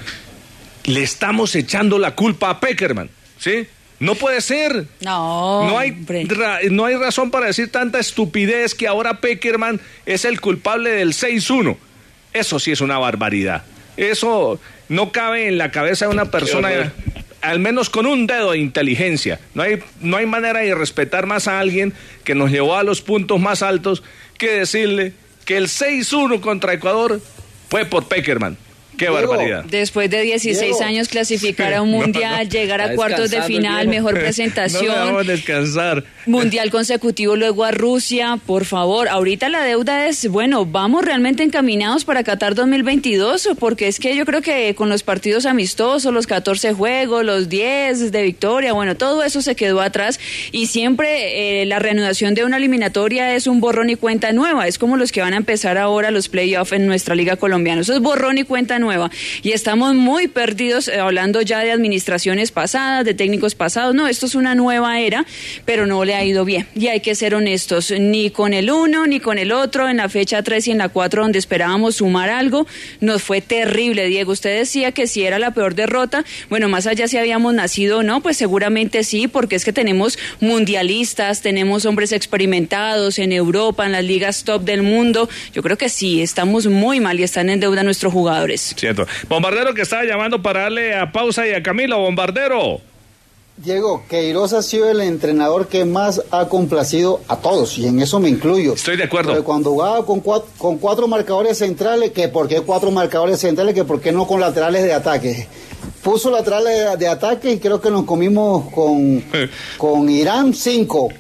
le estamos echando la culpa a Peckerman, ¿sí? No puede ser. No, no hay, ra, no hay razón para decir tanta estupidez que ahora Peckerman es el culpable del seis uno. Eso sí es una barbaridad. Eso no cabe en la cabeza de una persona, al menos con un dedo de inteligencia. No hay, no hay manera de respetar más a alguien que nos llevó a los puntos más altos que decirle que el seis uno contra Ecuador fue por Peckerman. ¡Qué Diego, barbaridad! Después de dieciséis Diego. años clasificar a un mundial, no, llegar a cuartos de final, Diego. Mejor presentación. No vamos a descansar. Mundial consecutivo, luego a Rusia, por favor. Ahorita la deuda es, bueno, vamos realmente encaminados para Qatar dos mil veintidós, porque es que yo creo que con los partidos amistosos, los catorce juegos, los diez de victoria, bueno, todo eso se quedó atrás y siempre eh, la reanudación de una eliminatoria es un borrón y cuenta nueva. Es como los que van a empezar ahora los playoffs en nuestra liga colombiana. Eso es borrón y cuenta nueva. Y estamos muy perdidos, eh, hablando ya de administraciones pasadas, de técnicos pasados. No, esto es una nueva era, pero no le ha ido bien. Y hay que ser honestos, ni con el uno, ni con el otro, en la fecha tres y en la cuatro, donde esperábamos sumar algo, nos fue terrible, Diego. Usted decía que si era la peor derrota, bueno, más allá si habíamos nacido o no, pues seguramente sí, porque es que tenemos mundialistas, tenemos hombres experimentados en Europa, en las ligas top del mundo. Yo creo que sí, estamos muy mal y están en deuda nuestros jugadores. Cierto. Bombardero, que estaba llamando para darle a pausa y a Camilo. Bombardero. Diego, Queiroz ha sido el entrenador que más ha complacido a todos, y en eso me incluyo. Estoy de acuerdo. Pero cuando jugaba con cuatro, con cuatro marcadores centrales, que por qué cuatro marcadores centrales, que por qué no con laterales de ataque. Puso laterales de, de ataque y creo que nos comimos con, con Irán cinco.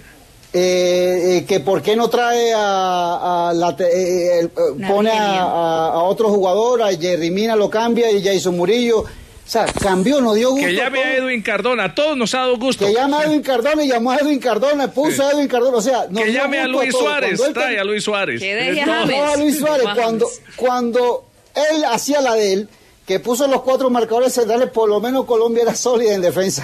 Eh, eh, que por qué no trae a, a la, eh, eh, pone a, a, a otro jugador, a Jerry Mina lo cambia y Jason Murillo, o sea, cambió, nos dio gusto. Que llame a Edwin Cardona, a todos nos ha dado gusto. Que llame a Edwin Cardona y llamó a Edwin Cardona, puso sí. a Edwin Cardona, o sea, que llame a Luis a Suárez, trae a Luis Suárez. Que deje no, no, a Luis Suárez, cuando, cuando él hacía la de él, que puso los cuatro marcadores centrales, por lo menos Colombia era sólida en defensa.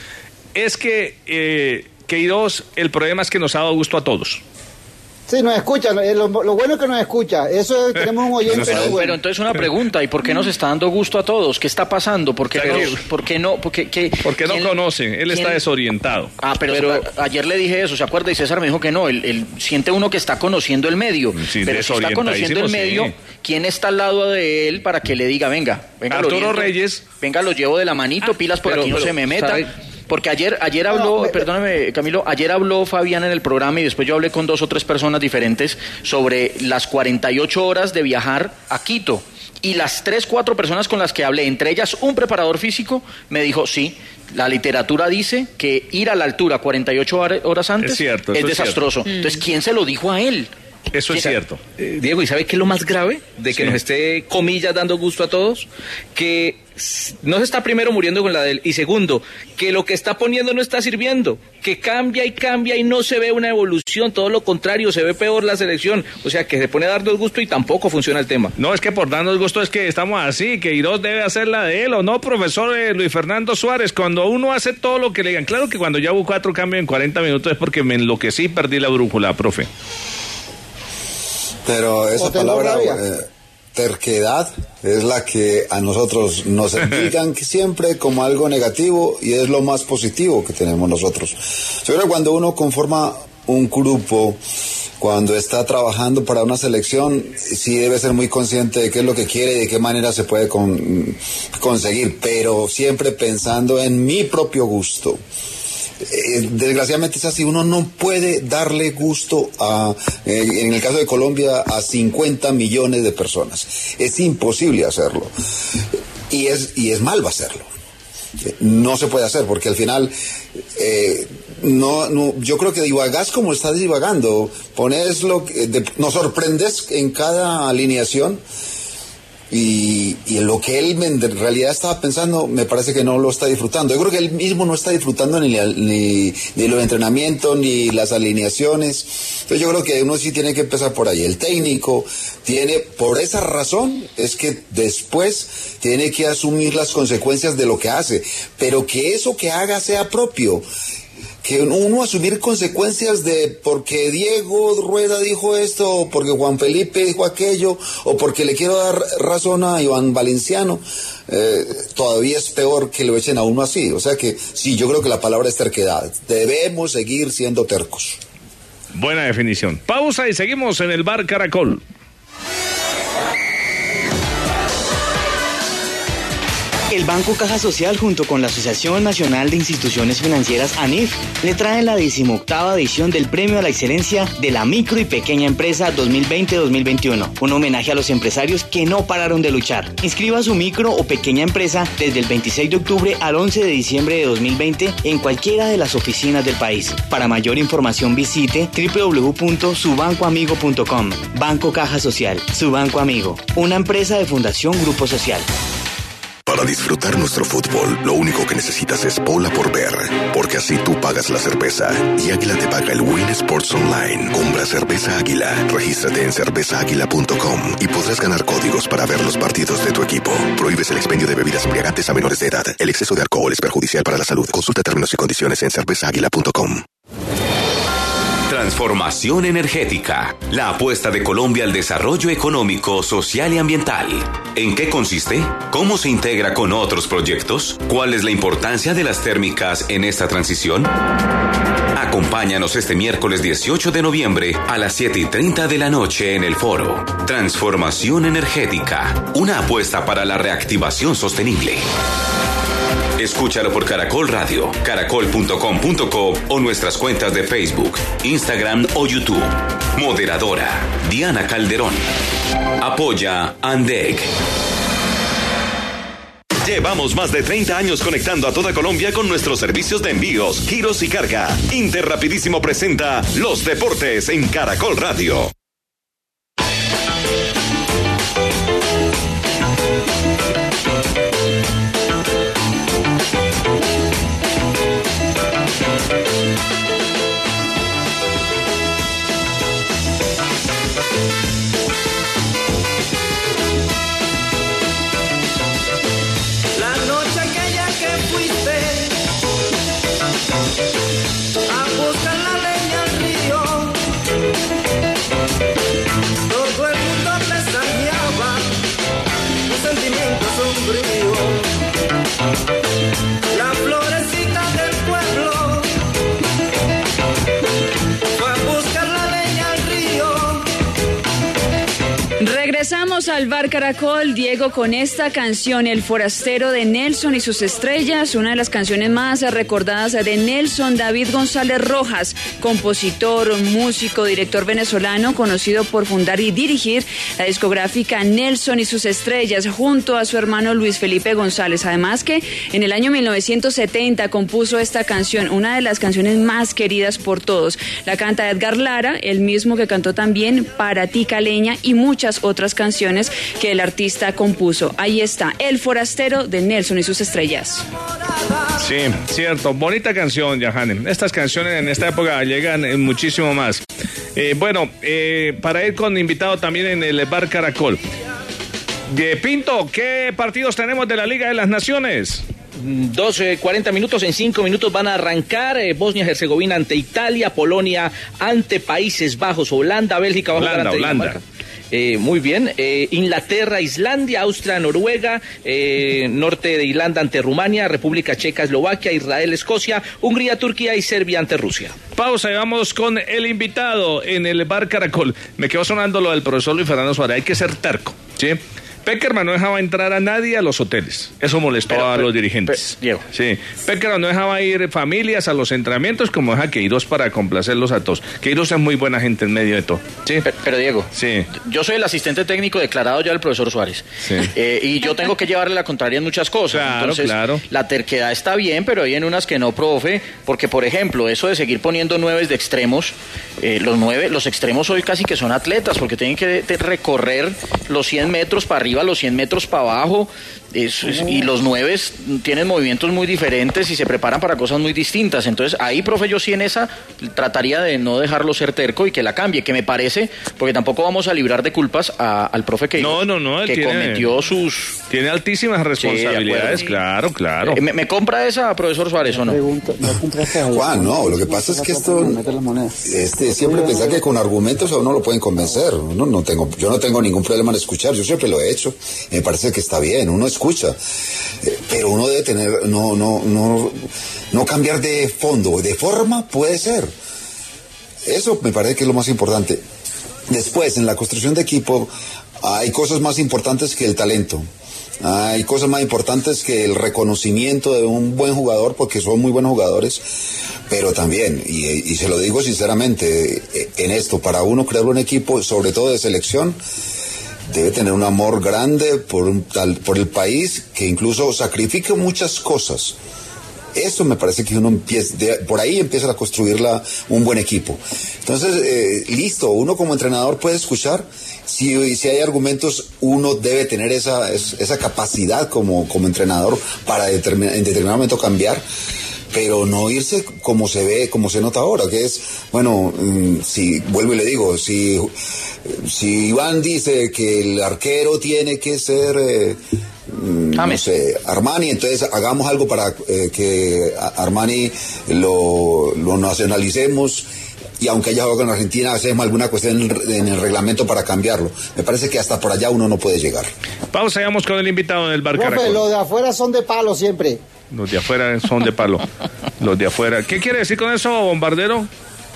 Es que eh, Queiroz, el problema es que nos ha dado gusto a todos. Sí, nos escucha, lo, lo bueno es que nos escucha, eso es, tenemos un oyente. Pero, bueno. pero entonces una pregunta, ¿y por qué nos está dando gusto a todos? ¿Qué está pasando? ¿Por qué, pero, no, ¿por qué no? Porque, ¿qué, porque no conoce, él está desorientado. Ah, pero, pero a, ayer le dije eso, ¿se acuerda? Y César me dijo que no, él, él siente uno que está conociendo el medio, sí, pero si está conociendo el medio, sí. ¿quién está al lado de él para que le diga, venga, venga, Arturo lo Reyes, venga, lo llevo de la manito, pilas por pero, aquí, no pero, se me meta? ¿sabe? Porque ayer, ayer habló, no, me, perdóname Camilo, ayer habló Fabián en el programa y después yo hablé con dos o tres personas diferentes sobre las cuarenta y ocho horas de viajar a Quito. Y las tres, cuatro personas con las que hablé, entre ellas un preparador físico, me dijo, sí, la literatura dice que ir a la altura cuarenta y ocho horas antes es, cierto, es es desastroso. Cierto. Entonces, ¿quién se lo dijo a él? Eso es cierto. Eh, Diego, ¿y sabe qué es lo más grave de que sí. nos esté, comillas, dando gusto a todos? Que no se está primero muriendo con la de él, y segundo, que lo que está poniendo no está sirviendo, que cambia y cambia y no se ve una evolución, todo lo contrario, se ve peor la selección, o sea, que se pone a darnos gusto y tampoco funciona el tema. No, es que por darnos gusto es que estamos así, que Queiroz debe hacer la de él, ¿o no, profesor eh, Luis Fernando Suárez? Cuando uno hace todo lo que le digan, claro que cuando ya hubo cuatro cambios en cuarenta minutos es porque me enloquecí y perdí la brújula, profe. Pero esa palabra, eh, terquedad, es la que a nosotros nos indican siempre como algo negativo y es lo más positivo que tenemos nosotros. Yo creo que cuando uno conforma un grupo, cuando está trabajando para una selección, sí debe ser muy consciente de qué es lo que quiere y de qué manera se puede con, conseguir, pero siempre pensando en mi propio gusto. Eh, desgraciadamente es así, uno no puede darle gusto a, eh, en el caso de Colombia, a cincuenta millones de personas. Es imposible hacerlo. Y es, y es malo hacerlo. No se puede hacer porque al final, eh, no, no, yo creo que divagás como estás divagando, pones lo que, de, nos sorprendes en cada alineación. Y, y en lo que él en realidad estaba pensando, me parece que no lo está disfrutando. Yo creo que él mismo no está disfrutando ni, ni, ni los entrenamientos, ni las alineaciones. Entonces yo creo que uno sí tiene que empezar por ahí. El técnico tiene, por esa razón, es que después tiene que asumir las consecuencias de lo que hace. Pero que eso que haga sea propio. Que uno asumir consecuencias de porque Diego Rueda dijo esto, o porque Juan Felipe dijo aquello, o porque le quiero dar razón a Iván Valenciano, eh, todavía es peor que lo echen a uno así. O sea que sí, yo creo que la palabra es terquedad. Debemos seguir siendo tercos. Buena definición. Pausa y seguimos en el Bar Caracol. El Banco Caja Social junto con la Asociación Nacional de Instituciones Financieras ANIF le traen la decimoctava edición del Premio a la Excelencia de la Micro y Pequeña Empresa dos mil veinte dos mil veintiuno, un homenaje a los empresarios que no pararon de luchar. Inscriba su micro o pequeña empresa desde el veintiséis de octubre al once de diciembre de dos mil veinte en cualquiera de las oficinas del país. Para mayor información visite doble u doble u doble u punto su banco amigo punto com. Banco Caja Social, su banco amigo, una empresa de Fundación Grupo Social. Para disfrutar nuestro fútbol, lo único que necesitas es Pola por Ver, porque así tú pagas la cerveza y Águila te paga el Win Sports Online. Compra cerveza Águila, regístrate en cerveza águila punto com y podrás ganar códigos para ver los partidos de tu equipo. Prohíbes el expendio de bebidas embriagantes a menores de edad. El exceso de alcohol es perjudicial para la salud. Consulta términos y condiciones en cerveza águila punto com. Transformación energética, la apuesta de Colombia al desarrollo económico, social y ambiental. ¿En qué consiste? ¿Cómo se integra con otros proyectos? ¿Cuál es la importancia de las térmicas en esta transición? Acompáñanos este miércoles dieciocho de noviembre a las siete y treinta de la noche en el foro Transformación energética, una apuesta para la reactivación sostenible. Escúchalo por Caracol Radio, caracol punto com punto co o nuestras cuentas de Facebook, Instagram o YouTube. Moderadora, Diana Calderón. Apoya Andec. Llevamos más de treinta años conectando a toda Colombia con nuestros servicios de envíos, giros y carga. Interrapidísimo presenta Los Deportes en Caracol Radio. Volvemos al Bar Caracol, Diego, con esta canción, El Forastero de Nelson y sus Estrellas, una de las canciones más recordadas de Nelson David González Rojas, compositor, músico, director venezolano, conocido por fundar y dirigir la discográfica Nelson y sus Estrellas, junto a su hermano Luis Felipe González. Además que en el año mil novecientos setenta compuso esta canción, una de las canciones más queridas por todos. La canta Edgar Lara, el mismo que cantó también Para ti Caleña y muchas otras canciones que el artista compuso. Ahí está, El Forastero de Nelson y sus Estrellas. Sí, cierto, bonita canción, Yahane. Estas canciones en esta época llegan eh, muchísimo más. Eh, bueno, eh, para ir con invitado también en el Bar Caracol. De Pinto, ¿qué partidos tenemos de la Liga de las Naciones? doce, cuarenta minutos, en cinco minutos van a arrancar eh, Bosnia-Herzegovina ante Italia, Polonia ante Países Bajos, Holanda, Bélgica va a jugar ante Dinamarca. Eh, muy bien, eh, Inglaterra, Islandia, Austria, Noruega, eh, norte de Irlanda ante Rumania, República Checa, Eslovaquia, Israel, Escocia, Hungría, Turquía y Serbia ante Rusia. Pausa y vamos con el invitado en el Bar Caracol. Me quedó sonando lo del profesor Luis Fernando Suárez, hay que ser terco, ¿sí? Peckerman no dejaba entrar a nadie a los hoteles. Eso molestó pero, a pero, los dirigentes. Pero, Diego. Sí. Peckerman no dejaba ir familias a los entrenamientos como deja Queiroz para complacerlos a todos. Queiroz es muy buena gente en medio de todo. Sí. Pero, pero Diego, sí. Yo soy el asistente técnico declarado ya del profesor Suárez. Sí. Eh, y yo tengo que llevarle la contraria en muchas cosas. Claro, Entonces, claro. La terquedad está bien, pero hay en unas que no, profe. Porque, por ejemplo, eso de seguir poniendo nueves de extremos, eh, los nueve, los extremos hoy casi que son atletas, porque tienen que te, recorrer los cien metros para arriba, los cien metros para abajo, es, es, y los nueves tienen movimientos muy diferentes y se preparan para cosas muy distintas. Entonces ahí, profe, yo sí en esa trataría de no dejarlo ser terco y que la cambie, que me parece, porque tampoco vamos a librar de culpas a, al profe que, no, no, no, que tiene, cometió sus... Tiene altísimas responsabilidades, sí, claro, claro. ¿Me, ¿Me compra esa, profesor Suárez, o no? Juan, no, lo que pasa es que esto, este, siempre pensar que con argumentos a uno lo pueden convencer. No, no tengo, yo no tengo ningún problema en escuchar, yo siempre lo he hecho. Me parece que está bien, uno escucha, eh, pero uno debe tener, no, no, no, no cambiar de fondo, de forma puede ser. Eso me parece que es lo más importante. Después, en la construcción de equipo, hay cosas más importantes que el talento. Hay cosas más importantes que el reconocimiento de un buen jugador, porque son muy buenos jugadores, pero también, y, y se lo digo sinceramente, en esto, para uno crear un equipo, sobre todo de selección, debe tener un amor grande por, un tal, por el país, que incluso sacrifique muchas cosas. Eso me parece que uno empieza, de, por ahí empieza a construir la, un buen equipo. Entonces, eh, listo, uno como entrenador puede escuchar. Si, si hay argumentos, uno debe tener esa, esa capacidad como, como entrenador para determin, en determinado momento cambiar, pero no irse como se ve, como se nota ahora, que es, bueno, si vuelvo y le digo, si, si Iván dice que el arquero tiene que ser... Eh, no sé, Armani, entonces hagamos algo para eh, que Armani lo, lo nacionalicemos, y aunque haya jugado con Argentina, hacemos alguna cuestión en el, en el reglamento para cambiarlo. Me parece que hasta por allá uno no puede llegar. Vamos, allamos con el invitado en el Bar Caracol. Los de afuera son de palo siempre. Los de afuera son de palo. Los de afuera. ¿Qué quiere decir con eso, Bombardero?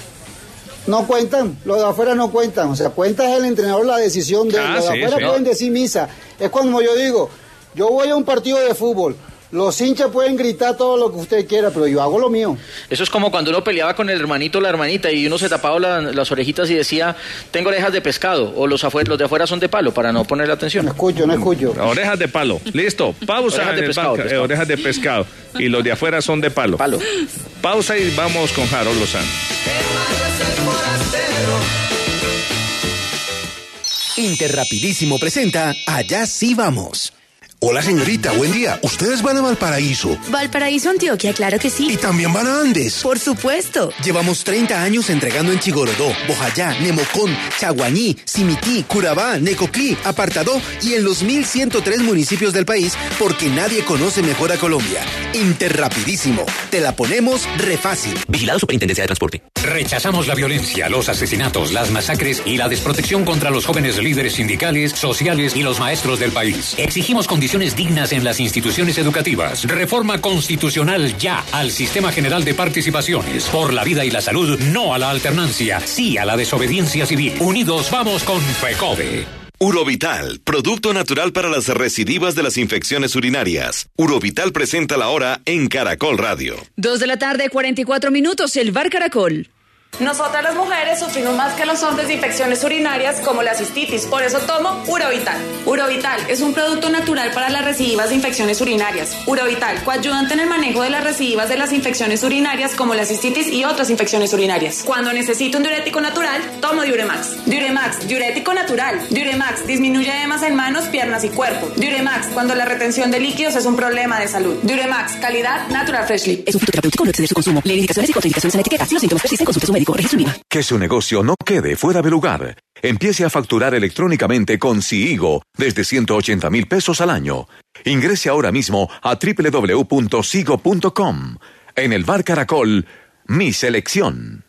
No cuentan, los de afuera no cuentan. O sea, cuenta es el entrenador la decisión de ah, los de sí, afuera sí. pueden decir misa. Es cuando yo digo, yo voy a un partido de fútbol, los hinchas pueden gritar todo lo que usted quiera, pero yo hago lo mío. Eso es como cuando uno peleaba con el hermanito o la hermanita y uno se tapaba la, las orejitas y decía, tengo orejas de pescado, o los, afuera, los de afuera son de palo, para no ponerle atención. No escucho, no escucho. Orejas de palo, listo, pausa orejas en de el pescado, banca, pescado. Eh, orejas de pescado, y los de afuera son de palo. Palo. Pausa y vamos con Harold Lozano. Interrapidísimo presenta Allá sí vamos. Hola señorita, buen día. ¿Ustedes van a Valparaíso? Valparaíso, Antioquia, claro que sí. ¿Y también van a Andes? Por supuesto. Llevamos treinta años entregando en Chigorodó, Bojayá, Nemocón, Chaguaní, Simití, Curabá, Necoclí, Apartadó y en los mil ciento tres municipios del país, porque nadie conoce mejor a Colombia. Interrapidísimo. Te la ponemos re fácil. Vigilado Superintendencia de Transporte. Rechazamos la violencia, los asesinatos, las masacres y la desprotección contra los jóvenes líderes sindicales, sociales y los maestros del país. Exigimos condiciones dignas en las instituciones educativas. Reforma constitucional ya al Sistema General de Participaciones. Por la vida y la salud, no a la alternancia, sí a la desobediencia civil. Unidos vamos con FECODE. Urovital, producto natural para las recidivas de las infecciones urinarias. Urovital presenta la hora en Caracol Radio. Dos de la tarde, cuarenta y cuatro minutos, el Bar Caracol. Nosotras las mujeres sufrimos más que los hombres de infecciones urinarias como la cistitis, por eso tomo Urovital. Urovital es un producto natural para las recidivas de infecciones urinarias. Urovital, coayudante en el manejo de las recidivas de las infecciones urinarias como la cistitis y otras infecciones urinarias. Cuando necesito un diurético natural, tomo Diuremax. Diuremax, diurético natural. Diuremax disminuye edemas en manos, piernas y cuerpo. Diuremax, cuando la retención de líquidos es un problema de salud. Diuremax, calidad Natural Freshly. Es un fitoterapéutico, no excede su consumo. Lee indicaciones y contraindicaciones en etiqueta. Si los síntomas persisten, consulte a su médico. Que su negocio no quede fuera de lugar. Empiece a facturar electrónicamente con Sigo desde ciento ochenta mil pesos al año. Ingrese ahora mismo a doble u doble u doble u punto sigo punto com. En el Bar Caracol, mi selección.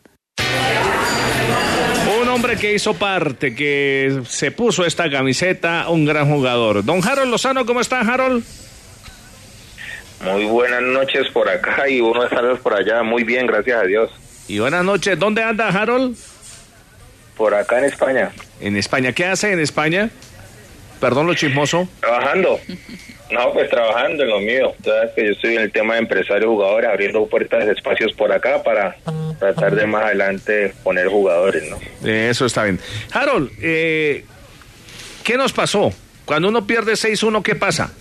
Un hombre que hizo parte, que se puso esta camiseta, un gran jugador. Don Harold Lozano, ¿cómo está, Harold? Muy buenas noches por acá y buenas tardes por allá. Muy bien, gracias a Dios. Y buenas noches. ¿Dónde anda, Harold? Por acá en España. ¿En España? ¿Qué hace en España? Perdón lo chismoso. Trabajando. No, pues trabajando en lo mío. Sabes que yo estoy en el tema de empresarios jugadores, abriendo puertas de espacios por acá para tratar de más adelante poner jugadores, ¿no? Eso está bien. Harold, eh, ¿qué nos pasó? Cuando uno pierde seis uno, ¿qué pasa?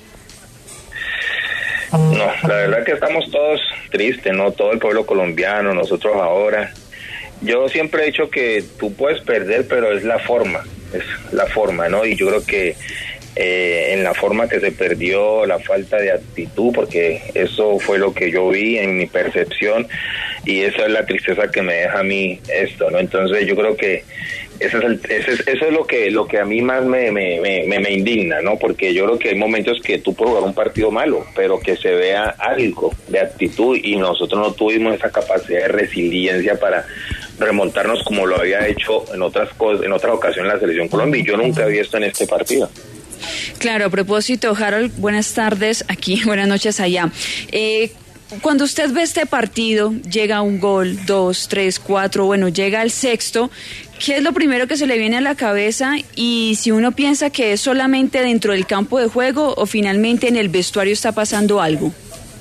No, la verdad que estamos todos tristes, ¿no? Todo el pueblo colombiano, nosotros ahora. Yo siempre he dicho que tú puedes perder, pero es la forma, es la forma, ¿no? Y yo creo que eh, en la forma que se perdió, la falta de actitud, porque eso fue lo que yo vi en mi percepción y esa es la tristeza que me deja a mí esto, ¿no? Entonces yo creo que Eso es, el, ese es, eso es lo que lo que a mí más me, me, me, me indigna, ¿no? Porque yo creo que hay momentos que tú puedes jugar un partido malo, pero que se vea algo de actitud y nosotros no tuvimos esa capacidad de resiliencia para remontarnos como lo había hecho en otras cosas, en otras ocasiones la Selección Colombia y yo nunca había visto en este partido. Claro, a propósito, Harold, buenas tardes aquí, buenas noches allá. Eh, Cuando usted ve este partido, llega un gol, dos, tres, cuatro, bueno, llega al sexto, ¿qué es lo primero que se le viene a la cabeza? Y si uno piensa que es solamente dentro del campo de juego o finalmente en el vestuario está pasando algo.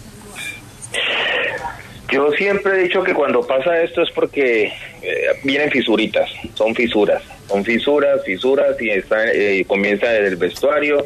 Yo siempre he dicho que cuando pasa esto es porque eh, vienen fisuritas, son fisuras, son fisuras, fisuras y está, eh, comienza desde el vestuario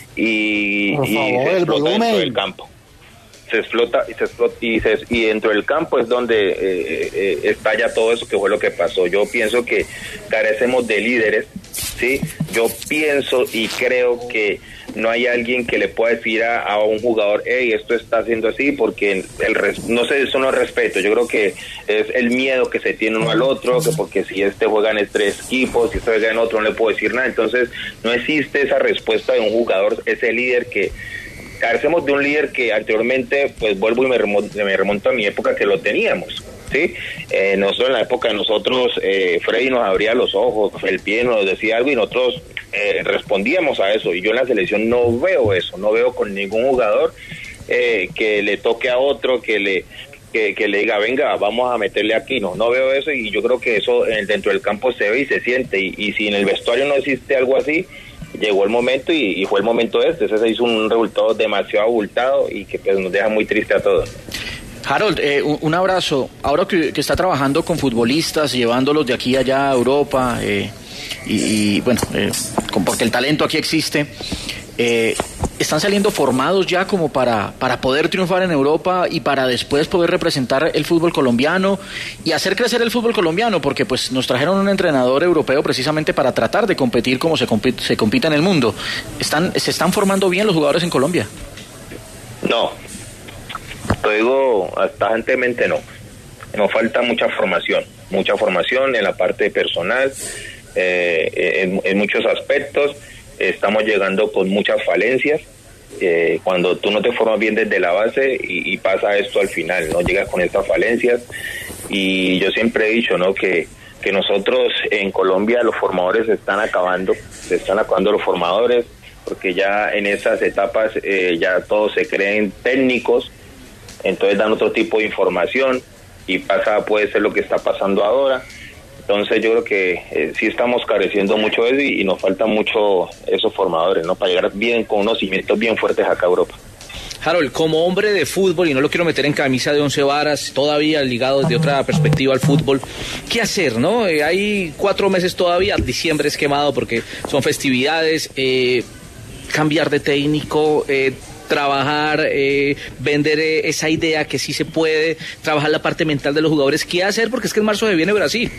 y, Por y favor, se el explota volumen. dentro del campo. Se explota y se explota y, se, y dentro del campo es donde eh, eh, estalla todo eso que fue lo que pasó. Yo pienso que carecemos de líderes, ¿sí? Yo pienso y creo que no hay alguien que le pueda decir a, a un jugador, hey, esto está haciendo así, porque el res, no sé, eso no es respeto. Yo creo que es el miedo que se tiene uno al otro, que porque si este juega en tres equipos, si este juega en otro, no le puedo decir nada. Entonces no existe esa respuesta de un jugador, ese líder que carecemos de un líder que anteriormente, pues vuelvo y me remonto, me remonto a mi época que lo teníamos, ¿sí? Eh, nosotros en la época de nosotros, eh, Freddy nos abría los ojos, el pie nos decía algo y nosotros eh, respondíamos a eso. Y yo en la selección no veo eso, no veo con ningún jugador eh, que le toque a otro, que le que, que le diga, venga, vamos a meterle aquí. No, no veo eso y yo creo que eso eh, dentro del campo se ve y se siente. Y, y si en el vestuario no existe algo así, llegó el momento y, y fue el momento este. Ese se hizo un resultado demasiado abultado y que pues, nos deja muy triste a todos. Harold, eh, un, un abrazo. Ahora que, que está trabajando con futbolistas, llevándolos de aquí allá a Europa, eh, y, y bueno, eh, con, porque el talento aquí existe, eh, ¿están saliendo formados ya como para, para poder triunfar en Europa y para después poder representar el fútbol colombiano y hacer crecer el fútbol colombiano? Porque pues nos trajeron un entrenador europeo precisamente para tratar de competir como se compite, se compite en el mundo. ¿Están, ¿Se están formando bien los jugadores en Colombia? No, te digo tajantemente no. Nos falta mucha formación, mucha formación en la parte personal, eh, en, en muchos aspectos. Estamos llegando con muchas falencias. Eh, cuando tú no te formas bien desde la base y, y pasa esto al final, no llegas con estas falencias. Y yo siempre he dicho, ¿no?, que que nosotros en Colombia los formadores se están acabando, se están acabando los formadores, porque ya en esas etapas eh, ya todos se creen técnicos, entonces dan otro tipo de información y pasa, puede ser lo que está pasando ahora. Entonces yo creo que eh, sí estamos careciendo mucho de eso y, y nos faltan mucho esos formadores, ¿no? Para llegar bien con unos cimientos bien fuertes acá a Europa. Harold, como hombre de fútbol, y no lo quiero meter en camisa de once varas, todavía ligado desde otra perspectiva al fútbol, ¿qué hacer, no? Eh, hay cuatro meses todavía, diciembre es quemado porque son festividades, eh, cambiar de técnico, eh, trabajar, eh, vender eh, esa idea que sí se puede, trabajar la parte mental de los jugadores. ¿Qué hacer? Porque es que en marzo se viene Brasil.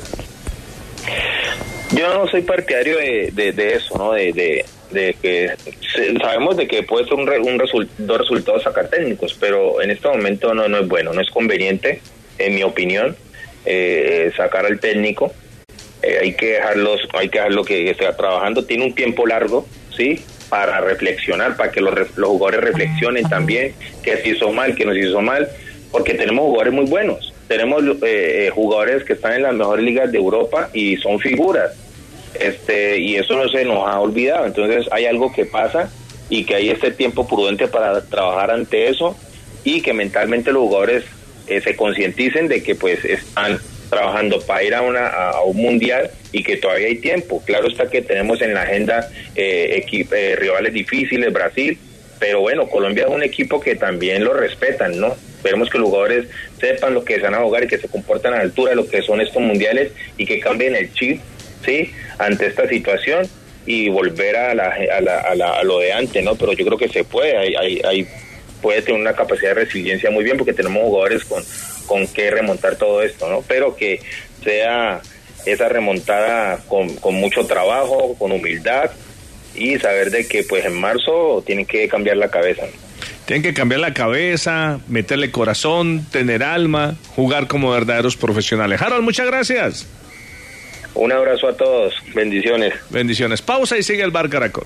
Yo no soy partidario de, de, de eso, ¿no? De, de, de que se, sabemos de que puede ser un, re, un result, dos resultados sacar técnicos, pero en este momento no, no es bueno, no es conveniente, en mi opinión, eh, sacar al técnico. Eh, hay que dejarlos, hay que dejarlo que esté trabajando. Tiene un tiempo largo, ¿sí? Para reflexionar, para que los, los jugadores reflexionen también qué se hizo mal, qué no se hizo mal, porque tenemos jugadores muy buenos. Tenemos eh, jugadores que están en las mejores ligas de Europa y son figuras, este y eso no se nos ha olvidado. Entonces hay algo que pasa y que hay este tiempo prudente para trabajar ante eso y que mentalmente los jugadores eh, se concienticen de que pues están trabajando para ir a, una, a un mundial y que todavía hay tiempo. Claro está que tenemos en la agenda eh, equip, eh, rivales difíciles, Brasil, pero bueno, Colombia es un equipo que también lo respetan, ¿no? Esperemos que los jugadores sepan lo que se van a jugar y que se comportan a la altura de lo que son estos mundiales y que cambien el chip, ¿sí? Ante esta situación y volver a, la, a, la, a, la, a lo de antes, ¿no? Pero yo creo que se puede, hay, hay, hay, puede tener una capacidad de resiliencia muy bien porque tenemos jugadores con, con que remontar todo esto, ¿no? Pero que sea esa remontada con, con mucho trabajo, con humildad y saber de que pues en marzo tienen que cambiar la cabeza, ¿no? Tienen que cambiar la cabeza, meterle corazón, tener alma, jugar como verdaderos profesionales. Harold, muchas gracias. Un abrazo a todos, bendiciones. Bendiciones. Pausa y sigue el Bar Caracol.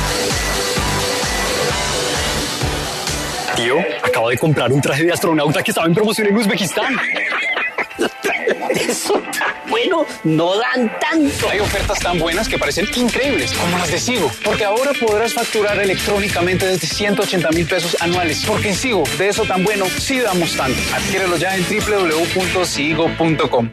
Tío, acabo de comprar un traje de astronauta que estaba en promoción en Uzbekistán. Eso tan bueno, no dan tanto. Hay ofertas tan buenas que parecen increíbles, como las de Sigo, porque ahora podrás facturar electrónicamente desde ciento ochenta mil pesos anuales, porque en Sigo, de eso tan bueno, sí damos tanto. Adquiérelo ya en doble u doble u doble u punto sigo punto com.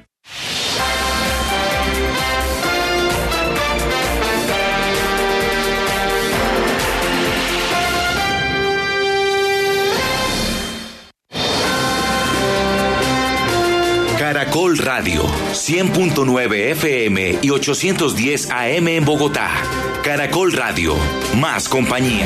Caracol Radio, cien punto nueve F M y ochocientos diez A M en Bogotá. Caracol Radio, más compañía.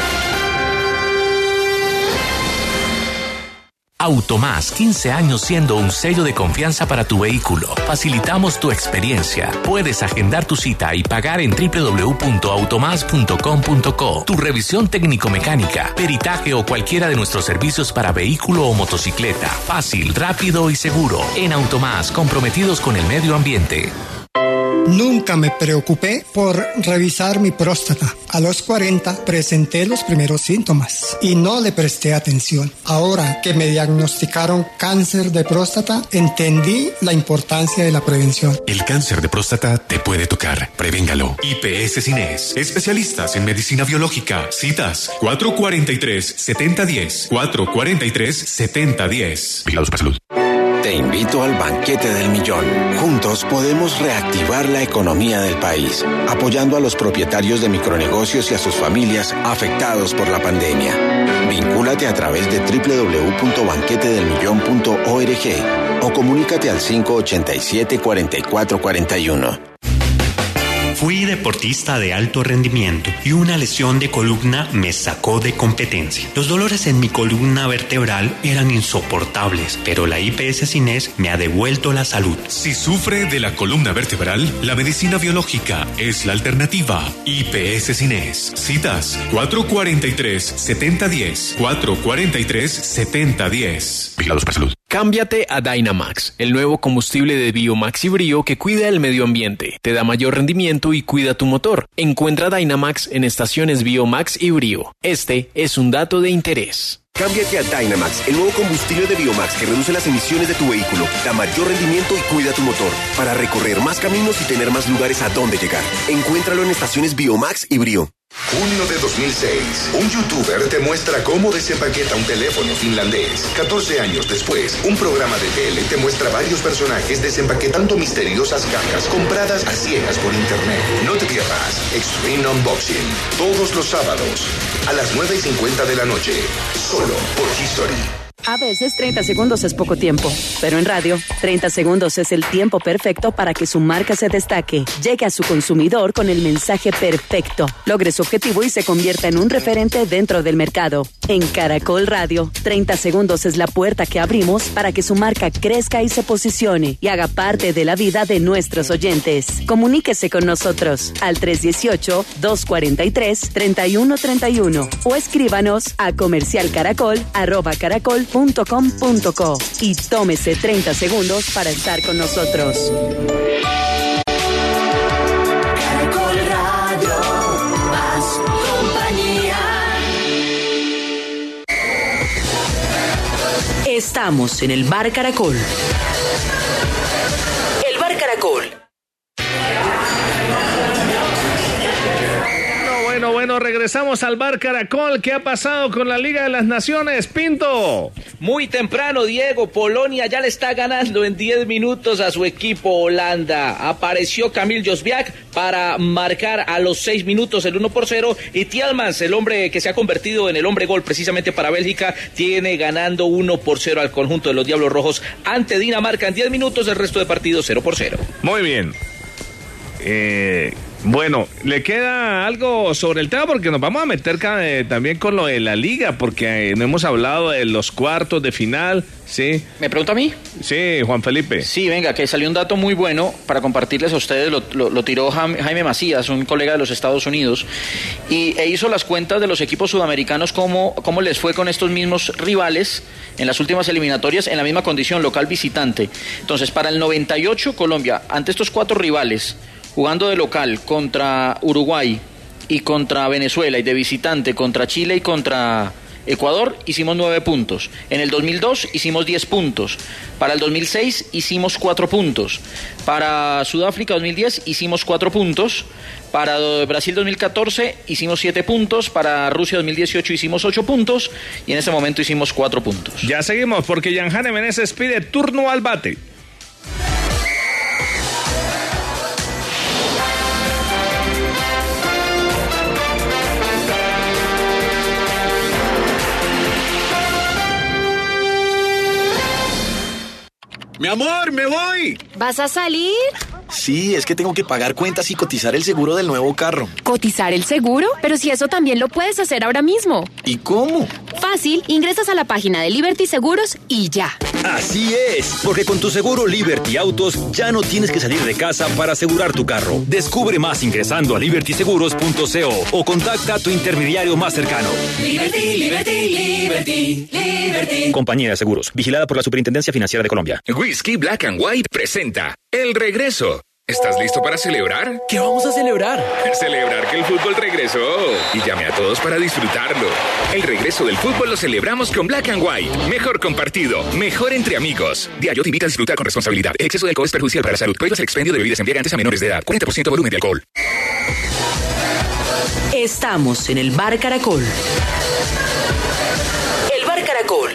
Automás, quince años siendo un sello de confianza para tu vehículo. Facilitamos tu experiencia. Puedes agendar tu cita y pagar en doble u doble u doble u punto automas punto com punto co. Tu revisión técnico-mecánica, peritaje o cualquiera de nuestros servicios para vehículo o motocicleta. Fácil, rápido y seguro. En Automás, comprometidos con el medio ambiente. Nunca me preocupé por revisar mi próstata. A los cuarenta presenté los primeros síntomas y no le presté atención. Ahora que me diagnosticaron cáncer de próstata, entendí la importancia de la prevención. El cáncer de próstata te puede tocar. Prevéngalo. I P S Cines. Especialistas en medicina biológica. Citas cuatro cuatro tres, siete cero uno cero. cuatro cuatro tres, siete cero uno cero. Vigilados para salud. Te invito al banquete del millón. Juntos podemos reactivar la economía del país, apoyando a los propietarios de micronegocios y a sus familias afectados por la pandemia. Vincúlate a través de doble u doble u doble u punto banquete del millón punto org o comunícate al cinco ocho siete, cuatro cuatro cuatro uno. Fui deportista de alto rendimiento y una lesión de columna me sacó de competencia. Los dolores en mi columna vertebral eran insoportables, pero la I P S Cines me ha devuelto la salud. Si sufre de la columna vertebral, la medicina biológica es la alternativa. I P S Cines. Citas cuatro cuatro tres, siete cero uno cero. cuatro cuatro tres, siete cero uno cero. Vigilados para salud. Cámbiate a Dynamax, el nuevo combustible de Biomax y Brio que cuida el medio ambiente, te da mayor rendimiento y cuida tu motor. Encuentra Dynamax en estaciones Biomax y Brio. Este es un dato de interés. Cámbiate a Dynamax, el nuevo combustible de Biomax que reduce las emisiones de tu vehículo, da mayor rendimiento y cuida tu motor, para recorrer más caminos y tener más lugares a donde llegar. Encuéntralo en estaciones Biomax y Brio. Junio de dos mil seis, un youtuber te muestra cómo desempaqueta un teléfono finlandés. catorce años después, un programa de tele te muestra varios personajes desempaquetando misteriosas cajas compradas a ciegas por internet. No te pierdas Extreme Unboxing, todos los sábados, a las nueve y cincuenta de la noche, solo por History. A veces treinta segundos es poco tiempo, pero en radio, treinta segundos es el tiempo perfecto para que su marca se destaque, llegue a su consumidor con el mensaje perfecto, logre su objetivo y se convierta en un referente dentro del mercado. En Caracol Radio, treinta segundos es la puerta que abrimos para que su marca crezca y se posicione y haga parte de la vida de nuestros oyentes. Comuníquese con nosotros al tres uno ocho, dos cuatro tres, tres uno tres uno o escríbanos a comercialcaracol arroba caracol punto com punto co y tómese treinta segundos para estar con nosotros. Caracol Radio, más compañía. Estamos en el Bar Caracol. El Bar Caracol. Bueno, bueno, regresamos al Bar Caracol. ¿Qué ha pasado con la Liga de las Naciones, Pinto? Muy temprano, Diego. Polonia ya le está ganando en diez minutos a su equipo Holanda. Apareció Kamil Jozwiak para marcar a los seis minutos el uno por cero. Y Tielemans, el hombre que se ha convertido en el hombre gol precisamente para Bélgica, tiene ganando uno por cero al conjunto de los Diablos Rojos ante Dinamarca en diez minutos. El resto de partidos cero por cero. Muy bien. Eh... Bueno, ¿le queda algo sobre el tema? Porque nos vamos a meter eh, también con lo de la liga, porque eh, no hemos hablado de los cuartos de final, ¿sí? ¿Me pregunta a mí? Sí, Juan Felipe. Sí, venga, que salió un dato muy bueno para compartirles a ustedes, lo, lo, lo tiró Jaime Macías, un colega de los Estados Unidos, y e hizo las cuentas de los equipos sudamericanos, cómo, cómo les fue con estos mismos rivales en las últimas eliminatorias, en la misma condición, local visitante. Entonces, para el noventa y ocho, Colombia, ante estos cuatro rivales, jugando de local contra Uruguay y contra Venezuela y de visitante contra Chile y contra Ecuador, hicimos nueve puntos. En el dos mil dos hicimos diez puntos. Para el dos mil seis hicimos cuatro puntos. Para Sudáfrica dos mil diez hicimos cuatro puntos. Para Brasil dos mil catorce hicimos siete puntos. Para Rusia dos mil dieciocho hicimos ocho puntos. Y en este momento hicimos cuatro puntos. Ya seguimos porque Yanjane Meneses pide turno al bate. Mi amor, me voy. ¿Vas a salir? Sí, es que tengo que pagar cuentas y cotizar el seguro del nuevo carro. ¿Cotizar el seguro? Pero si eso también lo puedes hacer ahora mismo. ¿Y cómo? Fácil, ingresas a la página de Liberty Seguros y ya. Así es, porque con tu seguro Liberty Autos ya no tienes que salir de casa para asegurar tu carro. Descubre más ingresando a liberty seguros punto co o contacta a tu intermediario más cercano. Liberty, Liberty, Liberty, Liberty. Compañía de Seguros, vigilada por la Superintendencia Financiera de Colombia. Whisky Black and White presenta El Regreso. ¿Estás listo para celebrar? ¿Qué vamos a celebrar? Celebrar que el fútbol regresó. Y llame a todos para disfrutarlo. El regreso del fútbol lo celebramos con Black and White. Mejor compartido, mejor entre amigos. Diario te invita a disfrutar con responsabilidad. El exceso de alcohol es perjudicial para la salud. Prohíbas el expendio de bebidas embriagantes a menores de edad. cuarenta por ciento volumen de alcohol. Estamos en el Bar Caracol. El Bar Caracol.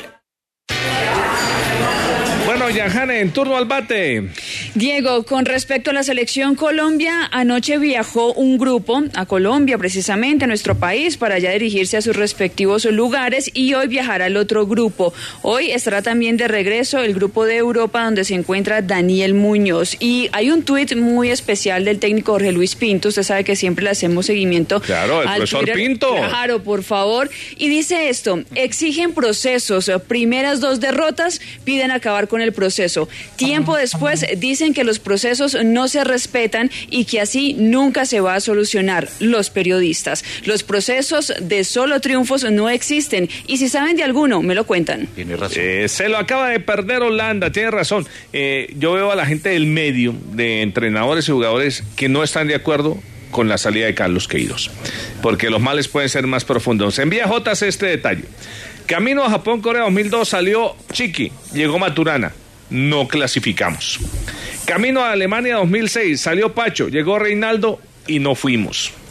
Bueno, Yanjane, en turno al bate. Diego, con respecto a la selección Colombia, anoche viajó un grupo a Colombia, precisamente a nuestro país, para ya dirigirse a sus respectivos lugares, y hoy viajará el otro grupo. Hoy estará también de regreso el grupo de Europa, donde se encuentra Daniel Muñoz. Y hay un tuit muy especial del técnico Jorge Luis Pinto. Usted sabe que siempre le hacemos seguimiento. Claro, el profesor Twitter. Pinto. Claro, por favor. Y dice esto: exigen procesos. Primeras dos derrotas, piden acabar con el proceso. Tiempo después dicen que los procesos no se respetan y que así nunca se va a solucionar. Los periodistas, los procesos de solo triunfos no existen, y si saben de alguno, me lo cuentan. Tiene razón. Eh, se lo acaba de perder Holanda, tiene razón. Eh, yo veo a la gente del medio, de entrenadores y jugadores, que no están de acuerdo con la salida de Carlos Queiroz, porque los males pueden ser más profundos. Envía Jotas este detalle. Camino a Japón, Corea dos mil dos salió Chiqui, llegó Maturana, no clasificamos. Camino a Alemania dos mil seis salió Pacho, llegó Reinaldo y no fuimos.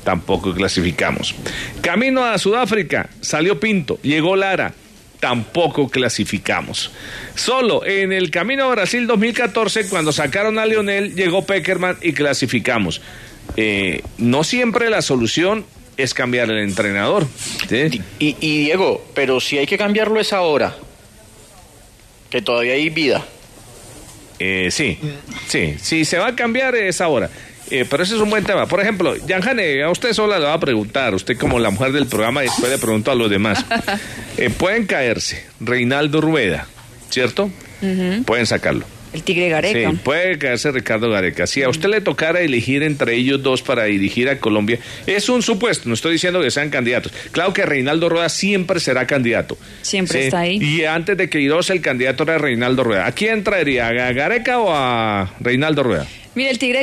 tampoco clasificamos. Camino a Sudáfrica, salió Pinto, llegó Lara, tampoco clasificamos. Solo en el camino a Brasil dos mil catorce, cuando sacaron a Lionel, llegó Peckerman y clasificamos. Eh, no siempre la solución es cambiar el entrenador, ¿sí? Y, y Diego, pero si hay que cambiarlo es ahora, que todavía hay vida. Eh, sí, sí, si se va a cambiar es ahora. Eh, pero ese es un buen tema. Por ejemplo, Yanjane, a usted sola le va a preguntar, usted como la mujer del programa, y después le pregunto a los demás. Eh, pueden caerse Reinaldo Rueda, ¿cierto? Uh-huh. Pueden sacarlo. El Tigre Gareca. Sí, puede caerse Ricardo Gareca. Si a usted le tocara elegir entre ellos dos para dirigir a Colombia, es un supuesto, no estoy diciendo que sean candidatos. Claro que Reinaldo Rueda siempre será candidato. Siempre sí. está ahí. Y antes de Queiroz, el candidato era Reinaldo Rueda. ¿A quién traería? ¿A Gareca o a Reinaldo Rueda? Mire, el Tigre